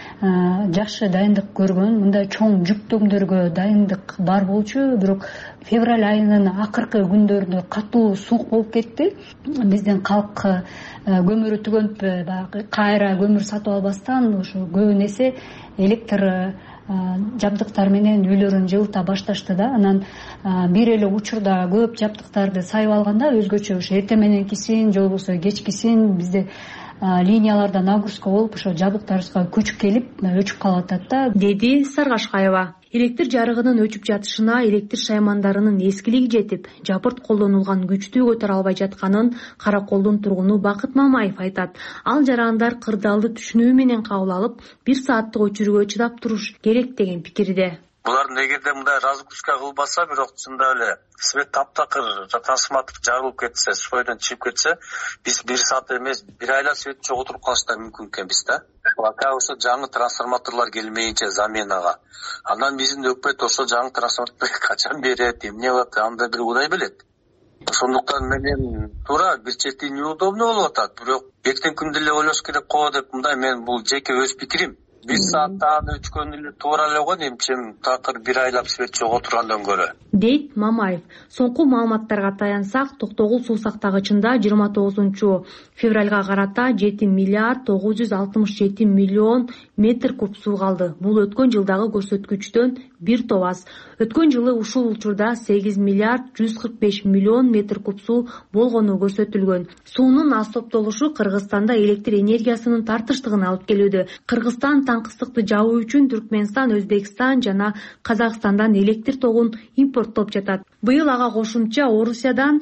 жакшы дайындык көргөн. Мындай чоң жүктөмдөргө дайындык бар болчу, бирок февраль айынын акыркы күндөрүндө катуу суук болуп кетти. Биздин калк көмүрү түгөнүп, кайра көмүр сатып албастан ушу көбүн эсе электр жабдыктар менен үйлөрүн жылыта башташты да. Анан бир эле учурда көп жабдыктарды сайып алганда өзгөчө ушу эртең мененкисин же болбосо кечкисин бизде линияларда нагрузка болуп, ошо жабдыктарыбызга күч келип өчүп калып атат да, деди Саргашкаева. Электр жарыгынын өчүп жатышына электр шаймандарынын эскилиги жетип, жапырт колдонулган күчтү көтөрө албай жатканын Караколдун тургуну Бакыт Мамаев айтат. Ал жарандар кырдаалды түшүнүү менен кабыл алып, 1 сааттык өчүрүүгө чыдап туруш керек деген пикирде. Булардын эгерде мындай разгрузка кылбаса, бирок чында эле свет таптакыр трансформатор жарылып кетсе, стойдон чыгып кетсе, биз 1 саат эмес, 1 айлап свет жоготуруп калыш да мүмкүн экен бизде. Ошо жаңы трансформаторлор келмейинче заменага. Андан биздин өкмөт ошо жаңы трансформаторду качан берет, эмне кылат, анда бир Кудай билет. Ошондуктан менен туура бир чети неудобно болуп атат, бирок эртең күндө эле ойлош керек го деп мындай мен бул жеке өз пикирим. 1 сааттан өчкөн эле туура эле го, эмчем такыр 1 айлап свет жоготургандан көрө, дейт Мамаев. Соңку маалыматтарга таянсак, Токтогул суу сактагычында 29 февралга карата 7 миллиард 967 миллион метр куб суу калды. Бул өткөн жылдагы көрсөткүчтөн бир топ аз. Өткөн жылы ушул учурда 8 миллиард 145 миллион метр куб суу болгону көрсөтүлгөн. Суунун аз топтолушу Кыргызстанда электр энергиясынын тартыштыгына алып келүүдө. Кыргызстан таңкыстыкты жабуу үчүн Түркмөнстан, Өзбекстан жана Казакстандан электр тогун импорттоп жатат. Быйыл ага кошумча Орусиядан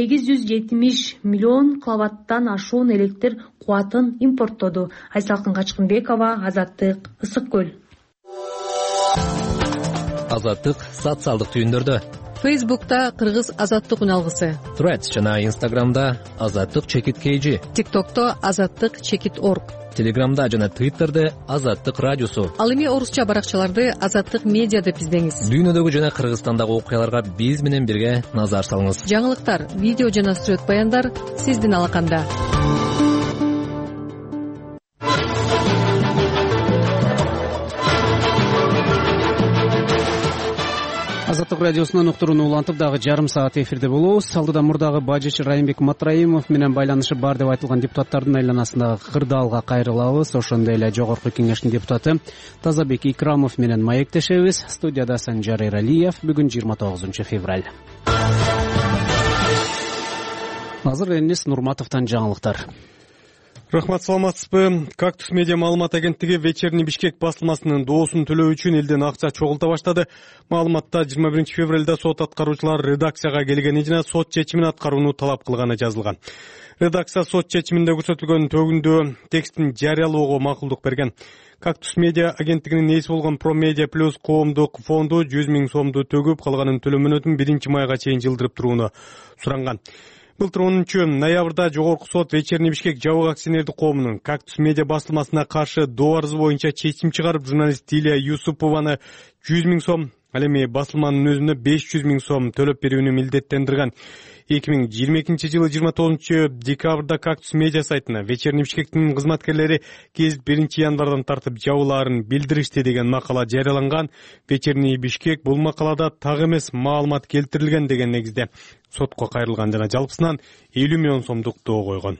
870 миллион киловаттан ашуун электр кубатын импорттоду. Айсалкын Качкынбекова, Азаттык, Ысык көл. Азаттык социалдык түйүндөрдө. Фейсбукта Кыргыз Азаттык үналгысы, Threads жана Instagramда Азаттык чекит KG, TikTokто Азаттык чекит org, Телеграмда жана Twitterде Азаттык радиосу. Ал эми орусча баракчаларды Азаттык медиа деп издеңиз. Дүйнөдөгү жана Кыргызстандагы окуяларга биз менен бирге назар салыңыз. Жаңылыктар, видео жана сүрөт баяндар сиздин алаканда. Азаттык радиосунан уктурууну улантып дагы жарым саат эфирде болобуз. Алдыда мурдагы бажычы Райымбек Матраимов менен байланышы бар деп айтылган депутаттардын айланасындагы кырдаалга кайрылабыз. Ошондой эле жогорку кеңештин депутаты Тазабек Икрамов менен маектешебиз. Студияда Санжар Эралиев. Бүгүн 29 февраль. Азыр Энис Нурматовдон жаңылыктар. Рахмат, саламатсызбы? Кактус медиа маалымат агенттиги Вечерний Бишкек басылмасынын доосун төлөө үчүн элден акча чогулта баштады. Маалыматта 21 февралда сот аткаруучулар редакцияга келгени жана сот чечимин аткарууну талап кылганы жазылган. Редакция сот чечиминде көрсөтүлгөн төгүндө текстин жарыялоого макулдук берген. Кактус медиа агенттигинин ээси болгон Pro Media Plus коомдук фонду 100 000 сомду төгүп, калганын төлөө мөөнөтүн 1 майга чейин жылдырып турууну суранган. Былтыр 10 ноябрда Жогорку сот Вечерний Бишкек жабык акционердик коомунун Кактус медиа басылмасына каршы доо арызы боюнча чечим чыгарып, журналист Илия Юсупованы 100 000 сом, ал эми басылманын өзүнө 500 000 сом төлөп берүүнү милдеттендирген. 2022 жылы 29 декабрда Кактус медиа сайтына Вечерний Бишкектин кызматкерлери кезип 1 январдан тартып жабылаарын билдиришти деген макала жарыяланган. Вечерний Бишкек бул макалада так эмес маалымат келтирилген деген негизде сотко кайрылган жана жалпысынан 50 миллион сомдук доо койгон.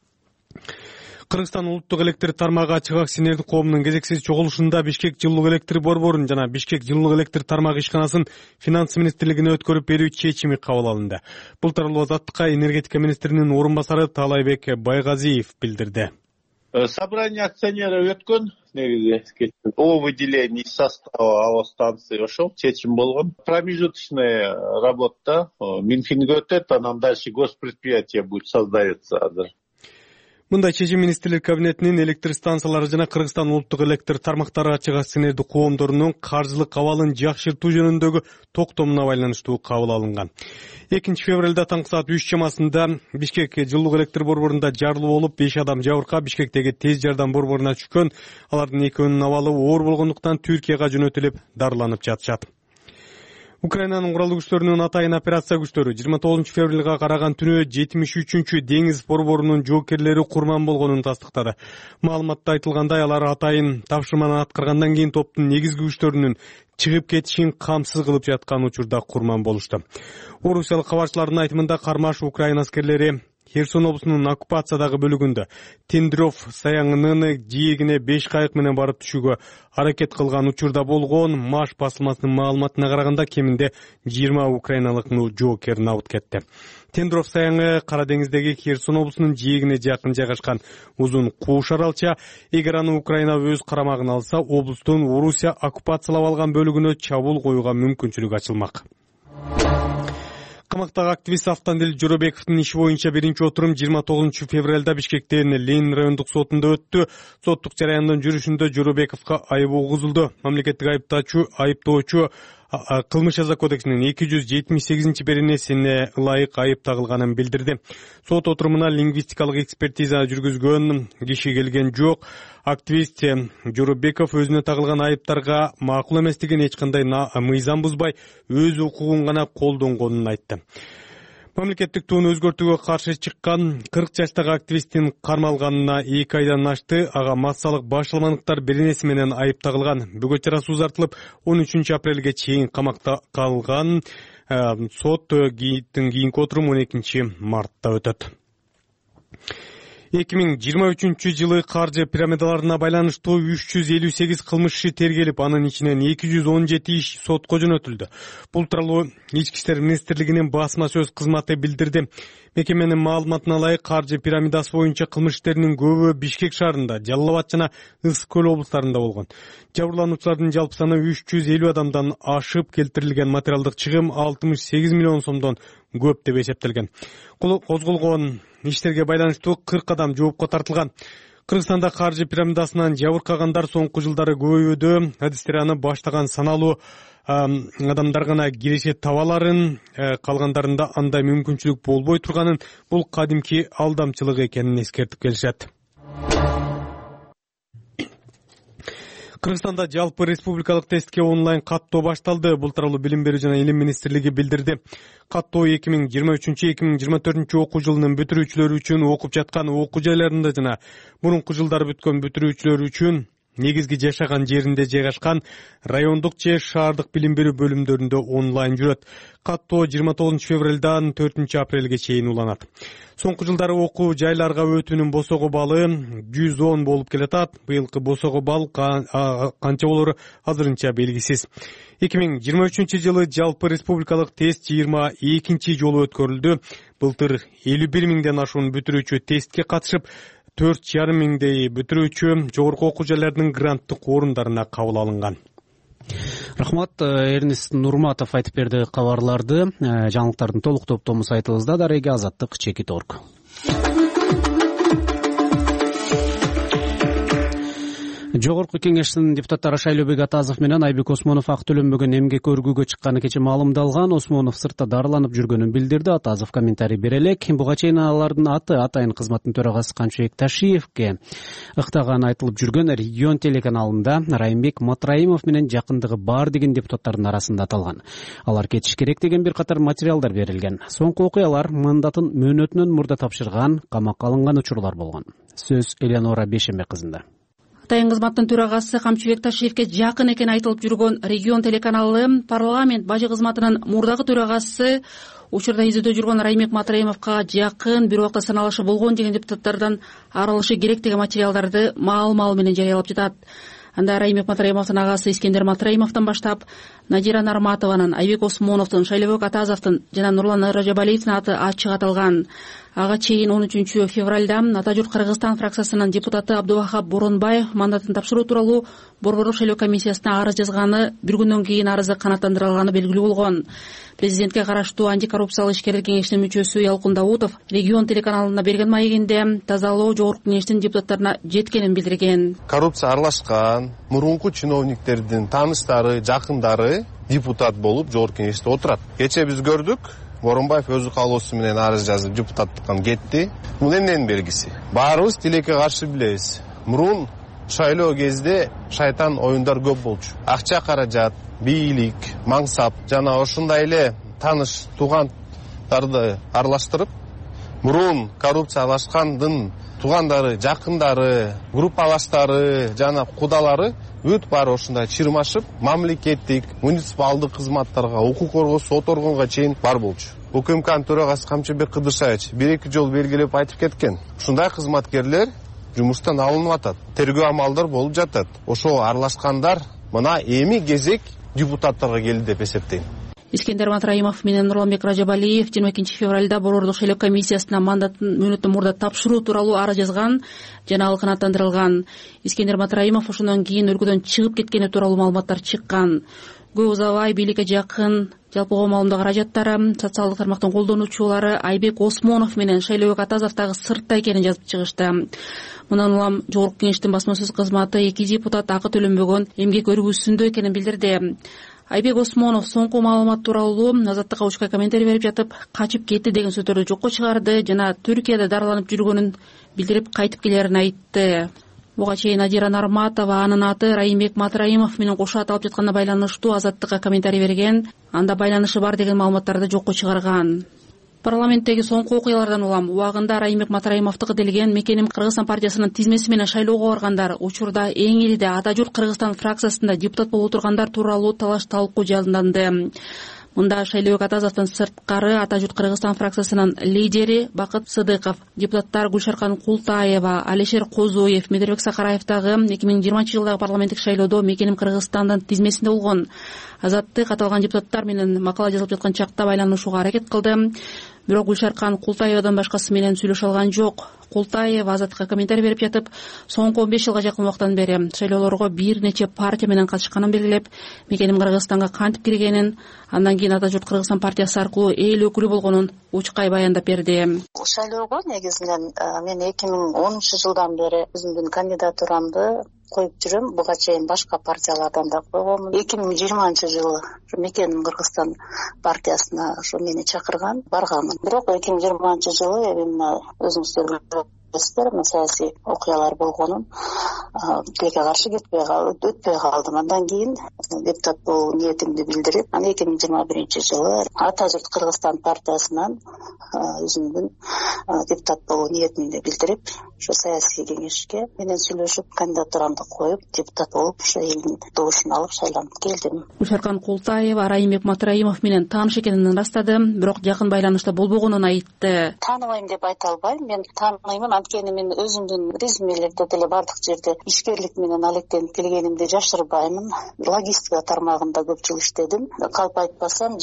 Кыргызстан улуттук электр тармагы ачык акционердик коомунун кезексиз чогулушунда Бишкек жылуулук электр борборун жана Бишкек жылуулук электр тармагы ишканасын финанс министрлигине өткөрүп берүү чечими кабыл алынды. Бул тууралуу Азаттыкка энергетика министринин орун басары Таалайбек Байгазиев билдирди. Собрание акционеров өткөн, негизи о выделении состава АО станции ошол чечим болгон. Промежуточная работа Минфинге өтөт, анан дальше госпредприятие будет создается азыр. Мындай чечим министрлер кабинетинин электр станциялары жана Кыргызстан улуттук электр тармактары ачык акционердик коомдорунун каржылык абалын жакшыртуу жөнүндөгү токтомуна байланыштуу кабыл алынган. 2 февралда таңкы саат 3 чамасында Бишкек жылуулук электр борборунда жарылуу болуп, 5 адам жабыркап Бишкектеги тез жардам борборуна түшкөн. Алардын экөөнүн абалы оор болгондуктан Түркияга жөнөтүлүп дарыланып жатышат. Украинанын куралдуу күчтөрүнүн атайын операция күчтөрү 29 февралга караган түнү 73-чү деңиз борборунун жоокерлери курман болгонун тастыктады. Маалыматта айтылгандай, алар атайын тапшырманы аткаргандан кийин топтун негизги күчтөрүнүн чыгып кетишин камсыз кылып жаткан учурда курман болушту. Орусиялык кабарчылардын айтымында кармаш Украина аскерлери Херсон облусунун оккупациядагы бөлүгүндө Тендров саягынын жээгине 5 кайык менен барып түшүүгө аракет кылган учурда болгон. Маш басылмасынын маалыматына караганда кеминде 20 украиналык жоокер набыт кетти. Тендров саягы Кара деңиздеги Херсон облусунун жээгине жакын жайгашкан узун кууш аралча. Эгер аны Украина өз карамагына алса, облустун Орусия оккупациялап алган бөлүгүнө чабуул коюуга мүмкүнчүлүк ачылмак. Камактагы активист Автандил Жоробековдун иши боюнча биринчи отурум 29 февралда Бишкектен Ленин райондук сотунда өттү. Соттук жараяндын жүрүшүндө Жоробековго айып угузулду. Мамлекеттик айыптоочу Кылмыш жаза кодексинин 278 беренесине ылайык айып тагылганын билдирди. Сот отурумуна лингвистикалык экспертиза жүргүзгөн киши келген жок. Активист Жоробеков өзүнө тагылган айыптарга макул эместигин, эч кандай мыйзам бузбай, өз укугун гана колдонгонун айтты. Мамлекеттик туун өзгөртүүгө каршы чыккан 40 жаштагы активисттин кармалганына 2 айдан ашты. Ага массалык башаламандыктар беренеси менен айып тагылган. Бөгөт чарасы узартылып, 13 апрелге чейин камакта калган. Соттун кийинки отурум 12 мартта өтөт. 2023 жылы каржы пирамидаларына байланыштуу 358 кылмыш иши тергелип, анын ичинен 217 иш сотко жөнөтүлдү. Бул тууралуу Ички иштер министрлигинин басма сөз кызматы билдирди. Мекеменин маалыматына ылайык, каржы пирамидасы боюнча кылмыш иштеринин көбү Бишкек шаарында, Жалал Абад жана Ысык көл облустарында болгон. Жабырлануучулардын жалпы саны 350 адамдан ашып, келтирилген материалдык чыгым 68 миллион сомдон көп деп эсептелген. Козголгон иштерге байланыштуу 40 адам жоопко тартылган. Кыргызстанда каржы пирамидасынан жабыркагандар соңку жылдары көбөйүүдө. Адистер аны баштаган саналуу адамдар гана киреше табаларын, калгандарында андай мүмкүнчүлүк болбой турганын, бул кадимки алдамчылык экенин эскертип келишет. Кыргызстанда жалпы республикалык тестке онлайн каттоо башталды. Бул тууралуу Билим берүү жана Илим министрлиги билдирди. Каттоо 2023-2024 окуу жылынын бүтүрүүчүлөрү үчүн окуп жаткан окуу жайларында жана мурунку жылдары бүткөн бүтүрүүчүлөр үчүн негизги жашаган жеринде жайгашкан райондук же шаардык билим берүү бөлүмдөрүндө онлайн жүрөт. Каттоо 29 февралдан 4 апрелге чейин уланат. Соңку жылдары окуу жайларга өтүүнүн босого балы 110 болуп келатат. Быйылкы босого бал канча болору азырынча белгисиз. 2023 жылы жалпы республикалык тест 22 жолу өткөрүлдү. Былтыр 51 миңден ашуун бүтүрүүчү тестке катышып, 4,5 миңдей бүтүрүүчү жогорку окуу жайларынын гранттык орундарына кабыл алынган. Рахмат, Эрнест Нурматов айтып берди кабарларды. Жаңылыктардын толук топтому сайтыбызда дареги azаттык.org. Жогорку кеңештин депутаттары Шайлообек Атазов менен Айбек Осмонов ак төлөнбөгөн эмгек өргүүгө чыкканы кечээ маалымдалган. Осмонов сыртта дарыланып жүргөнүн билдирди. Атазов комментарий бере элек. Буга чейин алардын аты атайын кызматтын төрагасы Камчыбек Ташиевке ыктаганы айтылып жүргөн Регион телеканалында Райымбек Матраимов менен жакындыгы бар деген депутаттардын арасында аталган. Алар кетиш керек деген бир катар материалдар берилген. Соңку окуялар мандатын мөөнөтүнөн мурда тапшырган, камакка алынган учурлар болгон. Сөз Элеонора Бешембек кызында. Атайын кызматтын төрагасы Камчыбек Ташиевке жакын экени айтылып жүргөн Регион телеканалы парламент бажы кызматынын мурдагы төрагасы учурда изилдөө жүргөн Райымбек Матраимовго жакын, бир убакта саналышы болгон деген депутаттардан арылышы керек деген материалдарды маал менен жарыялап жатат. Анда Райымбек Матраимовдун агасы Искендер Матраимовдон баштап Надира Нарматованын, Айбек Осмоновдун, Шайлообек Атазовдун жана Нурлан Ражабалиевдин аты ачык аталган. Ага чейин 13 февралда Атажурт Кыргызстан фракциясынын депутаты Абдувахап Боронбаев мандатын тапшыруу тууралуу Борборлук шайлоо комиссиясына арыз жазганы, бир күндөн кийин арызы канааттандырылганы белгилүү болгон. Президентке караштуу антикоррупциялык ишкерлер кеңешинин мүчөсү Ялкын Даутов Регион телеканалына берген маегинде тазалоо жогорку кеңештин депутаттарына жеткенин билдирген. Коррупция аралашкан мурунку чиновниктердин тааныштары, жакындары депутат болуп жогорку кеңеште отурат. Кечээ биз көрдүк, Боронбаев өзү каалоосу менен арыз жазып депутаттыктан кетти. Бул эмненин белгиси? Баарыбыз тилекке каршы билебиз. Мурун шайлоо кезде шайтан оюндар көп болчу. Акча каражат, бийлик, маңсап жана ошондой эле тааныш туугандарды аралаштырып, мурун коррупциялашкандын туугандары, жакындары, группалаштары жана кудалары бүт баары ошондой чырмашып, мамлекеттик, муниципалдык кызматтарга, укук коргоо сот органга чейин бар болчу. УКМКнын төрагасы Камчыбек Кыдыршаевич 1-2 жолу белгилеп айтып кеткен. Ушундай кызматкерлер жумуштан алынып атат, тергөө амалдар болуп жатат. Ошо аралашкандар мына эми кезек депутаттарга келди деп эсептейм. Искендер Матраимов менен Нурланбек Ражабалиев 22 февралда Борборлук шайлоо комиссиясына мандатын мөөнөттөн мурда тапшыруу тууралуу арыз жазган жана ал канааттандырылган. Искендер Матраимов ошондон кийин өлкөдөн чыгып кеткени тууралуу маалыматтар чыккан. Көп узабай бийликке жакын жалпыга маалымдоо каражаттары, социалдык тармактын колдонуучулары Айбек Осмонов менен Шайлообек Атазов дагы сыртта экенин жазып чыгышты. Мындан улам жогорку кеңештин басма сөз кызматы 2 депутат акы төлөнбөгөн эмгек өргүүсүндө экенин билдирди. Айбек Осмонов соңку маалымат тууралуу Азаттыкка учка комментарий берип жатып, качып кетти деген сөздөрдү жокко чыгарды жана Түркияда дарыланып жүргөнүн билдирип кайтып келерин айтты. Буга чейин Надира Нарматова анын аты Райымбек Матраимов менен кошо аталып жатканына байланыштуу Азаттыкка комментарий берген, анда байланышы бар деген маалыматтарды жокко чыгарган. Парламенттеги соңку окуялардан улам убагында Райымбек Матраимовдуку делген Мекеним Кыргызстан партиясынын тизмеси менен шайлоого баргандар, учурда эң элиде Атажурт Кыргызстан фракциясында депутат болуп отургандар тууралуу талаш талкуу жалданды. Мында Шайлообек Атазовдон сырткары Атажурт Кыргызстан фракциясынын лидери Бакыт Сыдыков, депутаттар Гүлшаркан Култаева, Алишер Козуев, Медербек Сакараев дагы 2020 жылдагы парламенттик шайлоодо Мекеним Кыргызстандын тизмесинде болгон. Азаттык аталган депутаттар менен макала жазылып жаткан чакта байланышууга аракет кылды. бирок Гүлшаркан Култаевадан башкасы менен сүйлөшө алган жок. Култаева Азаттыкка комментарий берип жатып, соңку 15 жылга жакын убакыттан бери шайлоолорго бир нече партия менен катышканын белгилеп, мекеним Кыргызстанга кантип киргенин, андан кийин Ата журт Кыргызстан партиясы аркылуу эл өкүлү болгонун учкай баяндап берди. Шайлоого негизинен мен 2010 жылдан бери өзүмдүн кандидатурамды коюп жүрөм. Буга чейин башка партиялардан да койгонмун. 2020 жылы мекеним Кыргызстан партиясына ошо мени чакырган, барганмын. Бирок 2020 жылы именно өзүңүздөр саясий окуялар болгонун тилекке каршы өтпөй калдым. Андан кийин депутат болуу ниетимди билдирип, анан 2021 жылы Ата журт Кыргызстан партиясынан өзүмдүн депутат болуу ниетимди билдирип, ошо саясий кеңешке менен сүйлөшүп, кандидатурамды коюп, депутат болуп, ошо элдин добушун алып шайланып келдим. Гүлшаркан Култаева Райымбек Матраимов менен тааныш экенин ырастады, бирок жакын байланышта болбогонун айтты. Тааныбайм деп айта албайм, мен тааныймын, анткени мен өзүмдүн резюмелерде деле бардык жерде ишкерлик менен алектенип келгенимди жашырбаймын. Логистика тармагында көп жыл иштедим. Калп айтпасам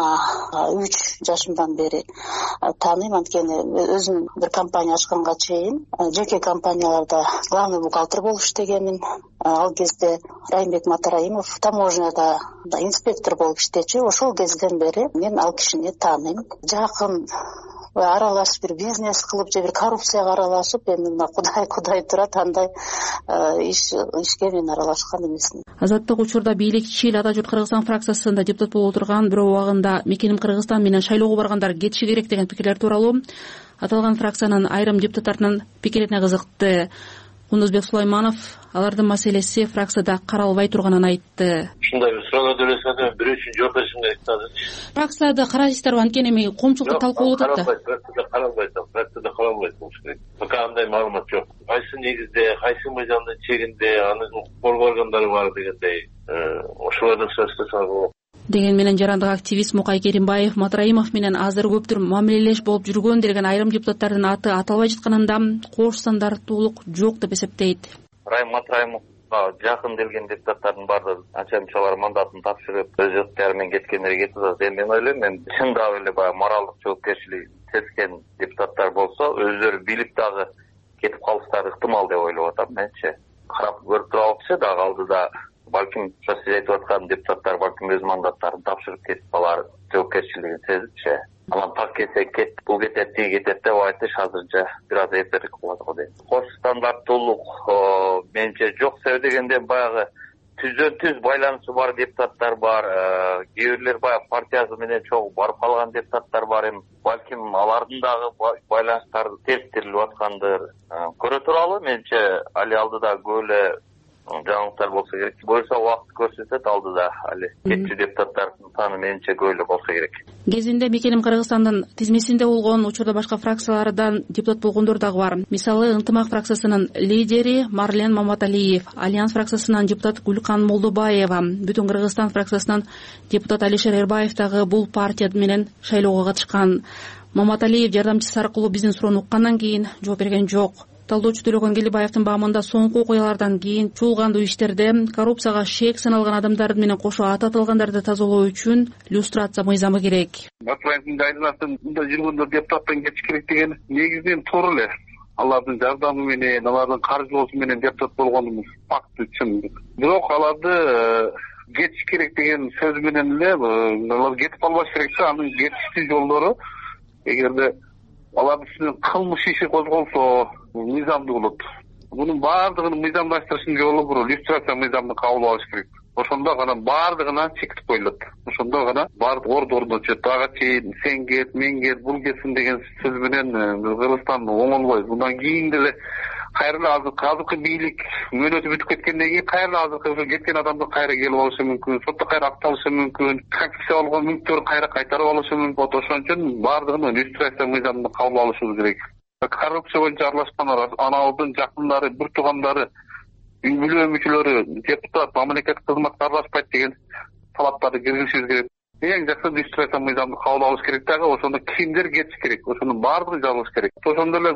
23 жашымдан бери тааныйм, анткени өзүм бир компания ачканга чейин жеке компанияларда главный бухгалтер болуп иштегенмин. Ал кезде Райымбек Матраимов таможняда инспектор болуп иштечү. Ошол кезден бери мен ал кишини тааныйм. Жакын аралашып бир бизнес кылып же бир коррупцияга аралашып, эми мына кудай турат, андай ишке мен аралашкан эмесмин. Азаттык учурда бийликчил Ата журт Кыргызстан фракциясында депутат болуп отурган, бирок убагында мекеним Кыргызстан менен шайлоого баргандар кетиши керек деген пикирлер тууралуу аталган фракциянын айрым депутаттарынын пикирине кызыкты. Кундузбек Сулайманов алардын маселеси фракцияда каралбай турганын айтты. Ушундай бир суроолорду элестетем, бирөө үчүн жооп беришим керек да. Фракцияда карайсыздарбы? Анткени эми коомчулукта талкуу болуп атат да. Фракцияда каралбайт болуш керек. Пока андай маалымат жок. Кайсы негизде, кайсы мыйзамдын чегинде анын укук коргоо органдары бар дегендей ошолордун сөзсүз деген менен жарандык активист Мукай Керимбаев Матраимов менен азыр көптүр мамилелеш болуп жүргөн деген айрым депутаттардын аты аталбай жатканында кош стандартуулук жок деп эсептейт. Райым Матраимовго жакын келген депутаттардын баардыгы анча-мынчалар мандатын тапшырып өз ыктыяры менен кеткендери кетип атат. Мен ойлойм, мен чындап эле баягы моралдык жоопкерчилиги сезген депутаттар болсо өздөрү билип дагы кетип калыштары ыктымал деп ойлоп атам менчи. Карап көрүп туралычы дагы алдыда балким ошо сиз айтып аткан депутаттар балким өз мандаттарын тапшырып кетип алар, жоопкерчилигин сезипчи. Анан так кесе кет, бул кетет, тиги кетет деп айтыш азырынча бир аз эртерээк болот го дейм. Кош стандарттуулук менче жок, себеби дегенде баягы түздөн-түз байланышы бар депутаттар бар, кээ бирлер баягы партиясы менен чогуу барып калган депутаттар бар. Эми балким алардын дагы байланыштары терстирилип аткандыр. Көрө туралы менче али алдыда көп эле жаңылыктар болсо керек. Буюрса убакыт көрсөтөт, алдыда али кетчү депутаттардын саны менче көп эле болсо керек. Кезинде мекеним Кыргызстандын тизмесинде болгон, учурда башка фракциялардан депутат болгондор дагы бар. Мисалы, Ынтымак фракциясынын лидери Марлен Маматалиев, Альянс фракциясынан депутат Гүлкан Молдобаева, Бүтүн Кыргызстан фракциясынан депутат Алишер Эрбаев дагы бул партия менен шайлоого катышкан. Маматалиев жардамчысы аркылуу биздин суроону уккандан кийин жооп берген жок. Талдоочу Төлөгөн Келибаевдин баамында соңку окуялардан кийин чуулгандуу иштерде коррупцияга шек саналган адамдар менен кошо аты аталгандарды тазалоо үчүн люстрация мыйзамы керек. Матраимовдун айналасында мында жүргөндөр депутаттан кетиш керек деген негизинен туура эле. Алардын жардамы менен, алардын каржылоосу менен депутат болгонумуз факты чын. Бирок аларды кетиш керек деген сөз менен эле алар кетип калбаш керек да. Анын кетиштин жолдору эгерде алардын үстүнөн кылмыш иши козголсо мыйзамдуу болот. Мунун баардыгын мыйзамдаштырыштын жолу бул люстрация мыйзамды кабыл алыш керек. Ошондо гана баардыгына чектип коюлат. Ошондо гана баардык ордордо чөт. Ага чейин сен кет, мен кет, бул кетсин деген сөз менен Кыргызстан оңолбойт. Мындан кийин деле кайра азыркы бийлик мөөнөтү бүтүп кеткенден кийин кайра азыркы кеткен адамды кайра келип алышы мүмкүн, сотто кайра акталышы мүмкүн, конфискация болгон мүлктөрдү кайра кайтарып алышы мүмкүн. Ошон үчүн баардыгын люстрация мыйзамды кабыл алышыбыз керек. Коррупция боюнча аралашкандар, аналардын жакындары, бир туугандары, үй бүлө мүчөлөрү, депутат, мамлекеттик кызматка аралашпайт деген талаптарды киргизишибиз керек. Эң жакшы люстрация мыйзамды кабыл алыш керек дагы, ошондо кимдер кетиш керек, ошонун баардыгы жазылыш керек. Ошондо эле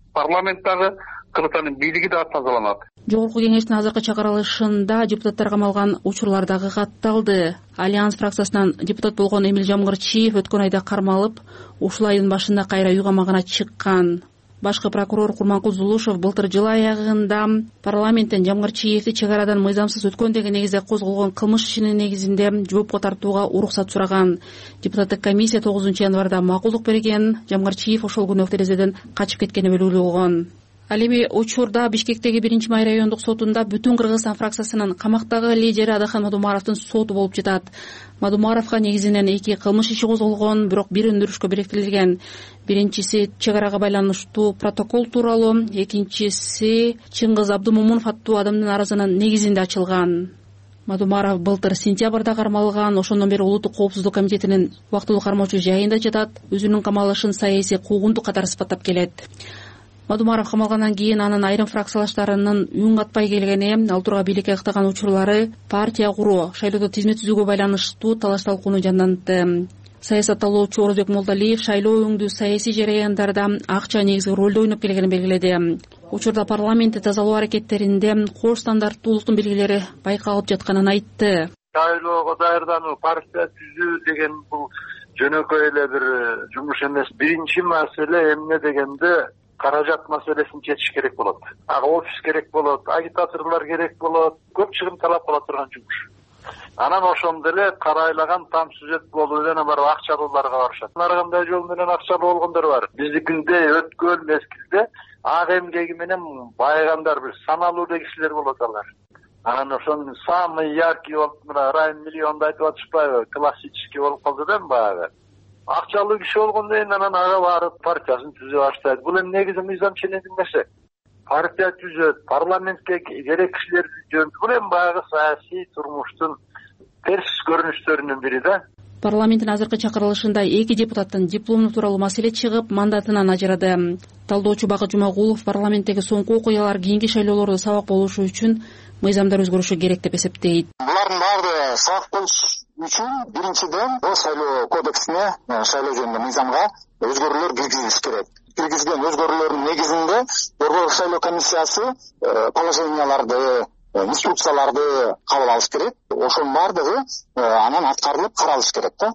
парламент дагы, Кыргызстандын бийлиги дагы тазаланат. Жогорку кеңештин азыркы чакырылышында депутаттар камалган учурлар дагы катталды. Альянс фракциясынан депутат болгон Эмил Жамгырчиев өткөн айда кармалып, ушул айдын башында кайра үй камагына чыккан. Башкы прокурор Курманкул Зулушев былтыр жыл аягында парламенттен Жамгырчиевди чек арадан мыйзамсыз өткөн деген негизде козголгон кылмыш ишинин негизинде жоопко тартууга уруксат сураган. Депутаттык комиссия 9 январда макулдук берген. Жамгырчиев ошол күнү терезеден качып кеткени белгилүү болгон. Ал эми учурда Бишкектеги 1-май райондук сотунда бүтүн Кыргызстан фракциясынын камактагы лидери Адахан Мадумаровдун соту болуп жатат. Мадумаровго негизинен 2 кылмыш иши козголгон, бирок бир өндүрүшкө бириктирилген. Биринчиси чек арага байланыштуу протокол тууралуу, экинчиси Чыңгыз Абдумомунов аттуу адамдын арызынын негизинде ачылган. Мадумаров былтыр сентябрда кармалган, ошондон бери Улуттук коопсуздук комитетинин убактылуу кармоочу жайында жатат. Өзүнүн камалышын саясий куугунтук катары сыпаттап келет. Мадумаров камалгандан кийин анын айрым фракциялаштарынын үн катпай келгени, ал тургай бийликке ыктаган учурлары партия куруу, шайлоодо тизмет түзүүгө байланыштуу талаш талкууну жандантты. Саясатталоочу Орозбек Молдалиев шайлоо өңдүү саясий жараяндарда акча негизги ролду ойноп келгенин белгиледи. Учурда парламентти тазалоо аракеттеринде кош стандарттуулуктун белгилери байкалып жатканын айтты. Шайлоого даярдануу, партия түзүү деген бул жөнөкөй эле бир жумуш эмес. Биринчи маселе эмне дегенде каражат маселесин чечиш керек болот. Офис керек болот, агитаторлор керек болот, көп чыгым талап кыла турган жумуш. Анан ошондо эле карайлаган там сюжет болуу менен барып акчалууларга барышат. Алар кандай жол менен акчалуу болгондор бар. Биздикинде өткөн мезгилде ак эмгеги менен байыгандар бир саналуу эле кишилер болот алар. Анан ошонун самый яркий болуп мына Райым миллионду айтып атышпайбы? Классический болуп калды да баягы. Акчалуу киши болгондон кийин анан ага барып партиясын түзө баштайт. Бул эми негизи мыйзам ченемдик нерсе. Партия түзөт, парламентке керек кишилерди жөнөтөт. Бул эми баягы саясий турмуштун терс көрүнүштөрүнүн бири да. Парламенттин азыркы чакырылышында 2 депутаттын диплому тууралуу маселе чыгып, мандатынан ажырады. Талдоочу Бакыт Жумагулов парламенттеги соңку окуялар кийинки шайлоолордо сабак болушу үчүн мыйзамдар өзгөрүшү керек деп эсептейт. Булардын баары сабак болуш үчүн биринчиден шайлоо кодексине, шайлоо жөнүндө мыйзамга өзгөрүүлөр киргизилиш керек. Киргизген өзгөрүүлөрдүн негизинде Борбор шайлоо комиссиясы положенияларды, инструкцияларды кабыл алыш керек. Ошонун баардыгы анан аткарылып каралыш керек да.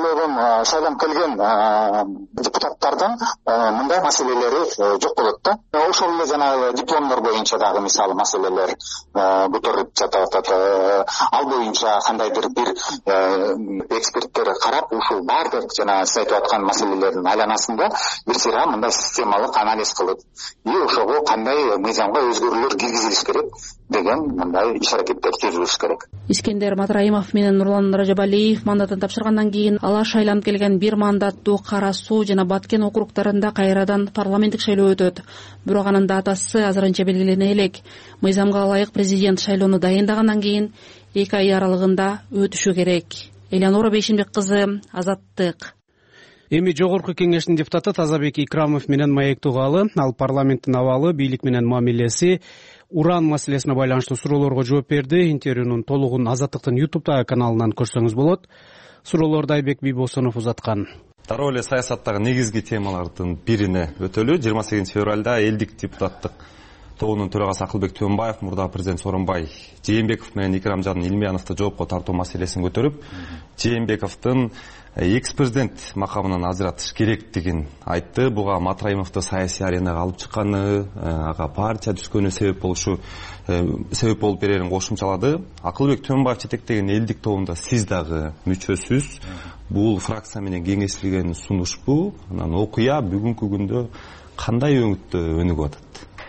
Шайланып келген депутаттардын мындай маселелери жок болот да. Ошол эле жанагы дипломдор боюнча дагы мисалы маселелер көтөрүлүп жатат. Ал боюнча кандайдыр бир эксперттер карап, ушул баардык жана сиз айтып аткан маселелердин айланасында бир сыйра мындай системалык анализ кылып, ошого кандай мыйзамга өзгөрүүлөр киргизилиш керек деген мындай иш-аракеттер жүргүзүлүш керек. Искендер Матраимов менен Нурлан Ражабалиев мандатын тапшыргандан кийин алар шайланып келген бир мандаттуу Кара Суу жана Баткен округдарында кайрадан парламенттик шайлоо өтөт. Бирок анын датасы азырынча белгилене элек. Мыйзамга ылайык президент шайлоону дайындагандан кийин 2 ай аралыгында өтүшү керек. Элеонора Бейшимбек кызы, Азаттык. Эми жогорку кеңештин депутаты Тазабек Икрамов менен маектугалы, ал парламенттин абалы, бийлик менен мамилеси, уран маселесине байланыштуу суроолорго жооп берди. Интервьюнун толугун Азаттыктын YouTube каналынан көрсөңүз болот. Суроолорду Айбек Бийбосонов узаткан. Дароо эле саясаттагы негизги темалардын бирине өтөлү. 28 февралда элдик депутаттык тобунун төрагасы Акылбек Төөнбаев мурдагы президент Сооронбай Жээнбеков менен Икрамжан Илмияновду жоопко тартуу маселесин көтөрүп, Жээнбековдун экс-президент макамынан ажыратыш керектигин айтты. Буга Матраимовду саясий аренага алып чыкканы, ага партия түзгөнү себеп болуп берерин кошумчалады. Акылбек Төөнбаев жетектеген элдик тобунда сиз дагы мүчөсүз. Бул фракция менен кеңешилген сунушпу? Анан окуя бүгүнкү күндө кандай өңүттө өнүгүп атат?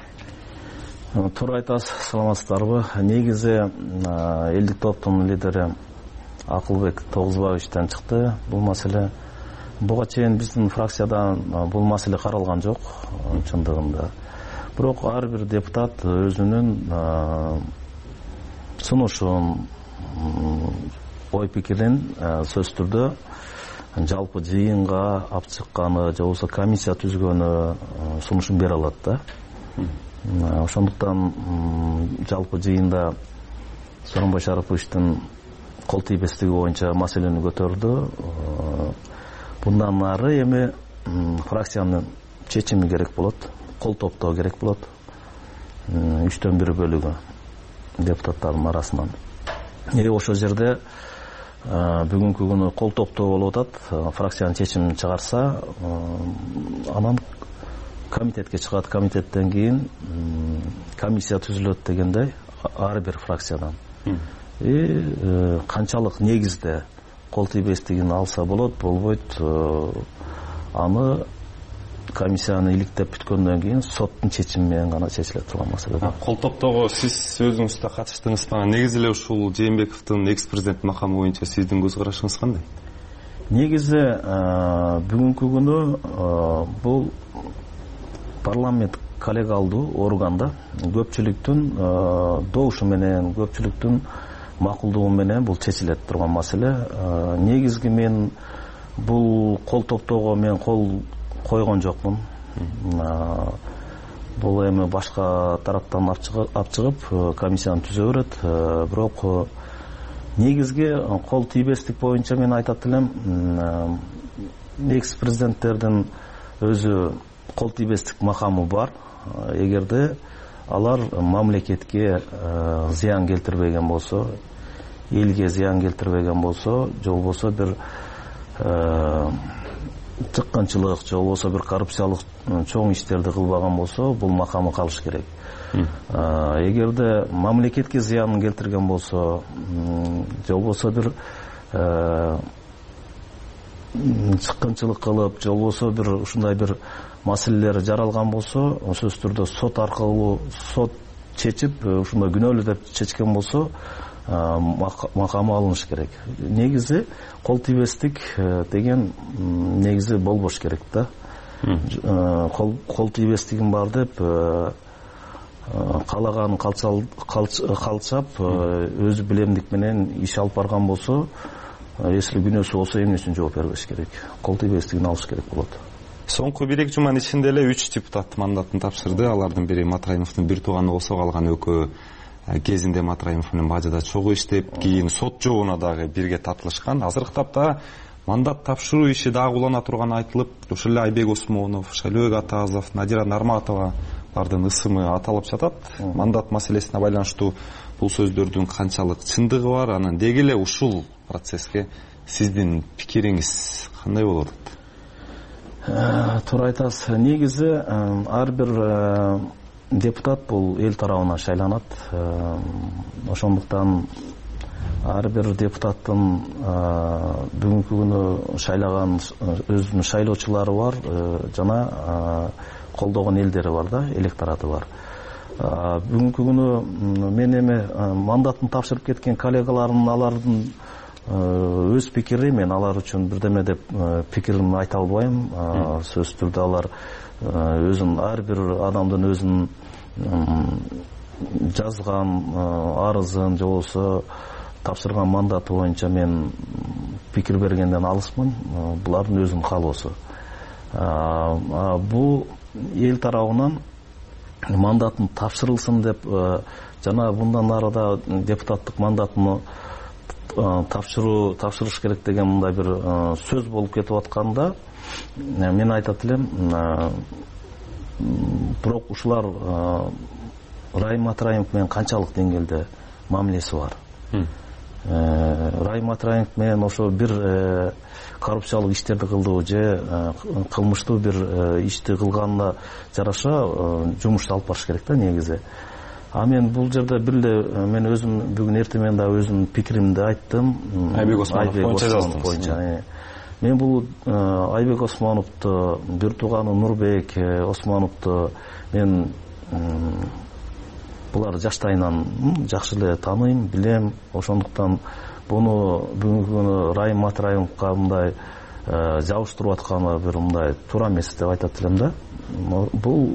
Туура айтасыз, саламатсыздарбы? Негизи элдик топтун лидери Акылбек Тогузбаевичтен чыкты бул маселе. Буга чейин биздин фракциядан бул маселе каралган жок чындыгында. Бирок ар бир депутат өзүнүн сунушун, ой пикирин сөз түрдө жалпы жыйынга алып чыкканы же болбосо комиссия түзгөнү сунушун бере алат да. Ошондуктан жалпы жыйында Сооронбай Шараповичтин кол тийбестиги боюнча маселени көтөрдү. Bundan ары эми фракциянын чечими керек болот. кол топтоо керек болот. 3/1 бөлүгү депутаттардын арасынан. Ошол жерде бүгүнкү күнү кол топтоо болуп атат. Фракциянын чечимин чыгарса, анан комитетке чыгат. Комитеттен кийин комиссия түзүлөт дегендей ар бир фракциядан. Канчалык негизде кол тийбестигин алса болот, болбойт, аны комиссияны иликтеп бүткөндөн кийин соттун чечими менен гана чечиле турган маселе. Кол топтого сиз өзүңүз да катыштыңызбы? Негизи эле ушул Жээнбековдун экс-президент макамы боюнча сиздин көз карашыңыз кандай? Негизи бүгүнкү күнү бул парламент коллегалдуу органда көпчүлүктүн добушу менен, көпчүлүктүн макулдугу менен бул чечилет турган маселе. Негизги мен бул кол топтоого мен кол койгон жокмун. Бул эми башка тараптан алып чыгып комиссияны түзө берет. Бирок негизги кол тийбестик боюнча мен айтат элем, экс-президенттердин өзү кол тийбестик макамы бар. Эгерде алар мамлекетке зыян келтирбеген болсо, элге зыян келтирбеген болсо, же болбосо бир чыккынчылык, же болбосо бир коррупциялык чоң иштерди кылбаган болсо, бул макамы калыш керек. Эгерде мамлекетке зыянын келтирген болсо, же болбосо бир чыккынчылык кылып, же болбосо бир ушундай бир маселелер жаралган болсо, сөзсүз түрдө сот аркылуу сот чечип, ушундай күнөөлүү деп чечкен болсо, макамы алыныш керек. Негизи кол тийбестик деген негизи болбош керек да. Кол тийбестигин бар деп каалаган калчап өзү билемдик менен иш алып барган болсо, если күнөөсү болсо эмне үчүн жооп бербеш керек? Кол тийбестигин алыш керек болот. Соңку 1-2 жуманын ичинде эле 3 депутат мандатын тапшырды. Алардын бири Матраимовдун бир тууганы болсо, калган экөө кезинде Матраимов менен бажада чогуу иштеп, кийин сот жообуна дагы бирге тартылышкан. Азыркы тапта мандат тапшыруу иши дагы улана турганы айтылып, ошол эле Айбек Осмонов, Шайлообек Атазов, Надира Нарматовалардын ысымы аталып жатат. Мандат маселесине байланыштуу бул сөздөрдүн канчалык чындыгы бар? Анан деги эле ушул процесске сиздин пикириңиз кандай болуп атат? Туура айтасыз. Негизи ар бир депутат бул эл тарабынан шайланат. Ошондуктан ар бир депутаттын бүгүнкү күнү шайлаган өзүнүн шайлоочулары бар, жана колдогон элдери бар да, электораты бар. Бүгүнкү күнү мен эми мандатын тапшырып кеткен коллегаларым, алардын өз пикири, мен алар үчүн бирдеме деп пикиримди айта албайм. Сөзсүз түрдө алар өзүн, ар бир адамдын өзүнүн жазган арызын, же болбосо тапшырган мандаты боюнча мен пикир бергенден алысмын. Булардын өзүнүн каалоосу. Бул эл тарабынан мандатын тапшырылсын деп, жана мындан арыда депутаттык мандатын тапшырыш керек деген мындай бир сөз болуп кетип атканда, мен айтат элем, бирок ушулар Райым Матраимов менен канчалык деңгээлде мамилеси бар? Райым Матраимов менен ошо бир коррупциялык иштерди кылдыбы, же кылмыштуу бир ишти кылганына жараша жумушту алып барыш керек да негизи. Мен бул жерде бир эле мен өзүм бүгүн эртең менен дагы өзүмдүн пикиримди айттым. Айбек Осмонов боюнча. Мен бул Айбек Осмоновду, бир тууганы Нурбек Осмоновду мен булар жаштайынан жакшы эле тааныйм, билем. Ошондуктан буну бүгүнкү күнү Райым Матраимовго мындай жабыштырып атканы бир мындай туура эмес деп айтат элем да. Бул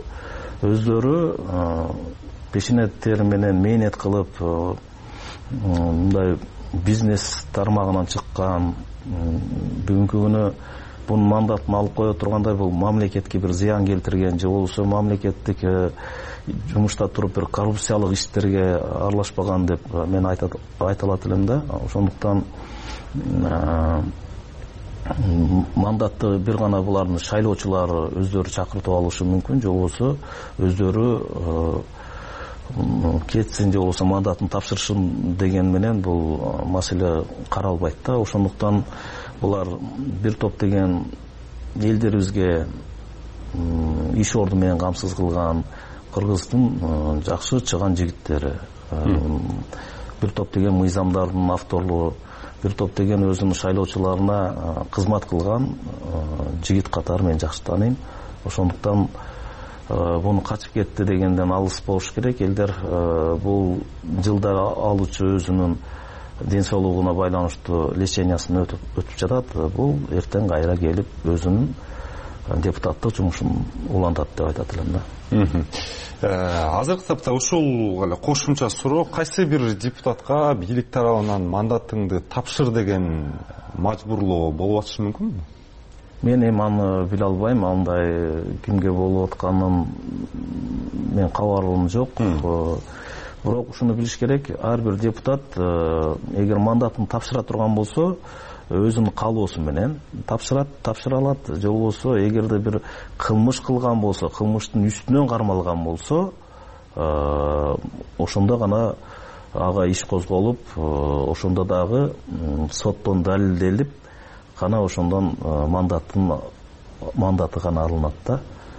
өздөрү пешене тери менен мээнет кылып, мындай бизнес тармагынан чыккан, бүгүнкү күнү бунун мандатын алып кое тургандай, бул мамлекетке бир зыян келтирген, же болбосо мамлекеттик жумушта туруп бир коррупциялык иштерге аралашпаган деп мен айта алат элем да. Ошондуктан мандатты бир гана булардын шайлоочулары өздөрү чакыртып алышы мүмкүн, же болбосо өздөрү кетсин же болбосо мандатын тапшырышын деген менен бул маселе каралбайт да. Ошондуктан булар бир топ деген элдерибизге иш орду менен камсыз кылган кыргыздын жакшы чыган жигиттери, бир топ деген мыйзамдардын авторлору, бир топ деген өзүнүн шайлоочуларына кызмат кылган жигит катары мен жакшы тааныйм. Ошондуктан буну качып кетти дегенден алыс болуш керек. Элдер бул жылда алуучу өзүнүн ден соолугуна байланыштуу лечениясын өтүп жатат. Бул эртең кайра келип өзүнүн депутаттык жумушун улантат деп айтат элем да. Азыркы тапта ушул эле кошумча суроо, кайсы бир депутатка бийлик тарабынан мандатыңды тапшыр деген мажбурлоо болуп атышы мүмкүнбү? Мен эми аны биле албайм, андай кимге болуп атканын мен кабарым жок. Бирок ушуну билиш керек, ар бир депутат эгер мандатын тапшыра турган болсо, өзүнүн каалоосу менен тапшыра алат, же болбосо эгерде бир кылмыш кылган болсо, кылмыштын үстүнөн кармалган болсо, ошондо гана ага иш козголуп, ошондо дагы соттон далилделип, гана ошондон мандаты гана алынат да.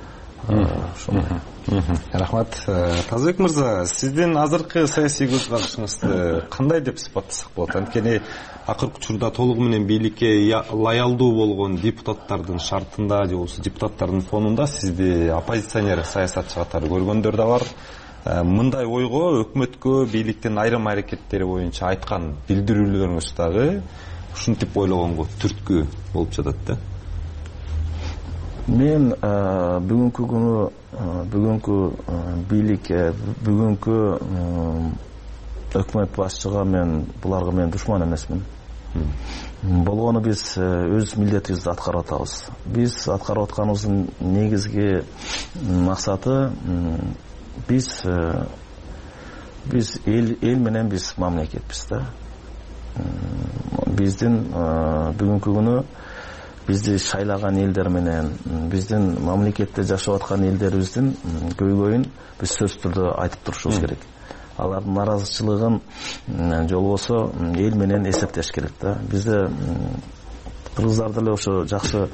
Рахмат. Тазбек мырза, сиздин азыркы саясий көз карашыңызды кандай деп сыпаттасак болот? Анткени акыркы учурда толугу менен бийликке лоялдуу болгон депутаттардын шартында же болбосо депутаттардын фонунда сизди оппозиционер саясатчы катары көргөндөр да бар. Мындай ойго өкмөткө бийликтин айрым аракеттери боюнча айткан билдирүүлөрүңүз дагы ушинтип ойлогонго түрткү болуп жатат да. Мен бүгүнкү күнү бүгүнкү бийликке, бүгүнкү өкмөт башчыга мен буларга мен душман эмесмин. Болгону биз өз милдетибизди аткарып атабыз. Биз аткарып атканыбыздын негизги максаты биз эл менен биз мамлекетпиз да. Биздин бүгүнкү күнү бизди шайлаган элдер менен биздин мамлекетте жашап аткан элдерибиздин көйгөйүн биз сөзсүз түрдө айтып турушубуз керек. Алардын наразычылыгын же болбосо эл менен эсептеш керек да. Бизде кыргыздарда эле ошо жакшы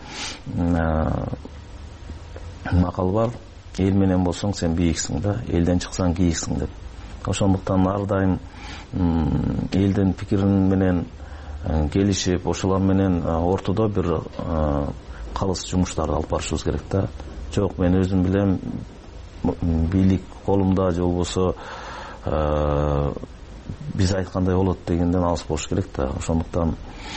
макал бар. Эл менен болсоң сен бийиксиң да, элден чыксаң кийиксиң деп. Ошондуктан ар дайым элдин пикирин менен келишип, ошолор менен ортодо бир калыс жумуштарды алып барышыбыз керек да. Жок, мен өзүм билем, бийлик колумда же болбосо биз айткандай болот дегенден алыс болуш керек да. Ошондуктан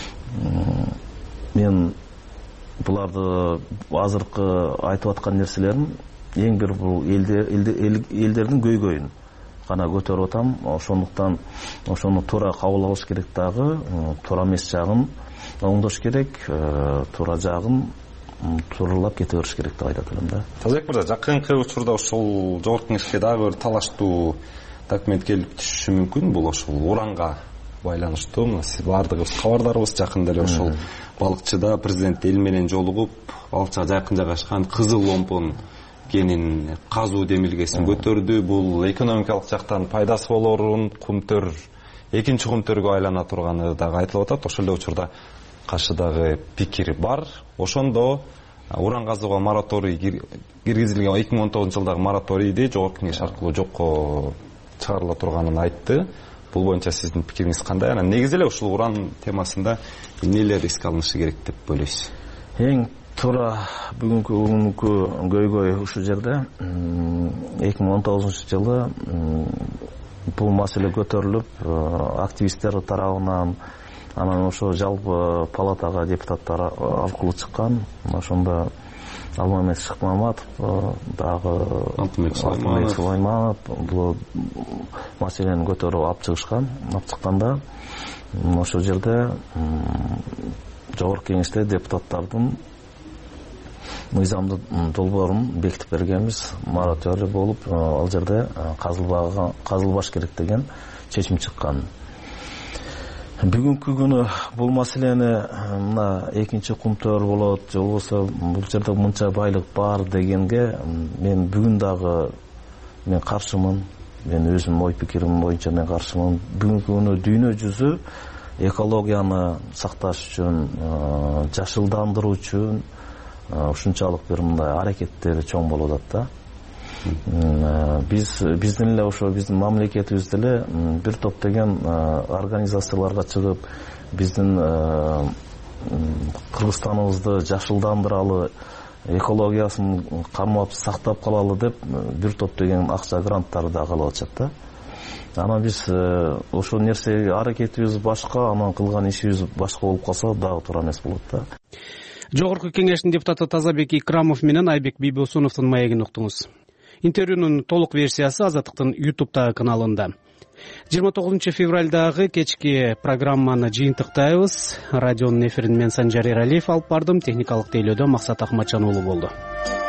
мен буларды азыркы айтып аткан нерселерим эң бир бул элдердин көйгөйүн гана көтөрүп атам. Ошондуктан ошону туура кабыл алыш керек дагы, туура эмес жагын оңдош керек, туура жагын тууралап кете бериш керек деп айтат элем да. Тазбек мырза, жакынкы учурда ушул жогорку кеңешке дагы бир талаштуу документ келип түшүшү мүмкүн. Бул ошол уранга байланыштуу. Мына сиз баардыгыбыз кабардарбыз. Жакында эле ошол балыкчыда президент эл менен жолугуп, балыкчыга жакын жайгашкан кызыл омпон кенин казуу демилгесин көтөрдү. Бул экономикалык жактан пайдасы болорун, кумтөр экинчи кумтөргө айлана турганы дагы айтылып атат. Ошол эле учурда каршыдагы пикир бар. Ошондо уран казууга мораторий киргизилген 2019 жылдагы мораторийди жогорку кеңеш аркылуу жокко чыгарыла турганын айтты. Бул боюнча сиздин пикириңиз кандай? Анан негизи эле ушул уран темасында эмнелер эске алынышы керек деп ойлойсуз? Эң туура бүгүнкү көйгөй ушул жерде 2019 жылы бул маселе көтөрүлүп, активисттер тарабынан, анан ошо жалпы палатага депутаттар аркылуу чыккан. Ошондо Алмамет Шыкмаматов, дагы Алтынбек Сулайманов бул маселени көтөрүп алып чыгышкан. Алып чыкканда ошол жерде жогорку кеңеште депутаттардын мыйзамдуу долбоорун бекитип бергенбиз. Мораторий болуп, ал жерде казылбаш керек деген чечим чыккан. Бүгүнкү күнү бул маселени мына экинчи кумтөр болот же болбосо бул жерде мынча байлык бар дегенге мен бүгүн дагы мен каршымын. Мен өзүм ой пикирим боюнча мен каршымын. Бүгүнкү күнү дүйнө жүзү экологияны сакташ үчүн, жашылдандыруу үчүн ушунчалык бир мындай аракеттери чоң болуп атат да. Биздин эле ошо биздин мамлекетибизде эле бир топ деген организацияларга чыгып биздин Кыргызстаныбызды жашылдандыралы, экологиясын камап сактап калалы деп бир топ деген акча гранттарды да кылып атышат да. Анан биз ошол нерсеге аракетибиз башка, анан кылган ишибиз башка болуп калса дагы туура эмес болот да. Жогорку кеңештин депутаты Тазабек Икрамов менен Айбек Бийбосуновдун маегин уктуңуз. Интервьюнун толук версиясы Азаттыктын YouTube каналында. 29 февралдагы кечки программаны жыйынтыктайбыз. Радионун эфирин мен Санжар Эралиев алып бардым. Техникалык тейлөөдө Максат Акматжан уулу болду.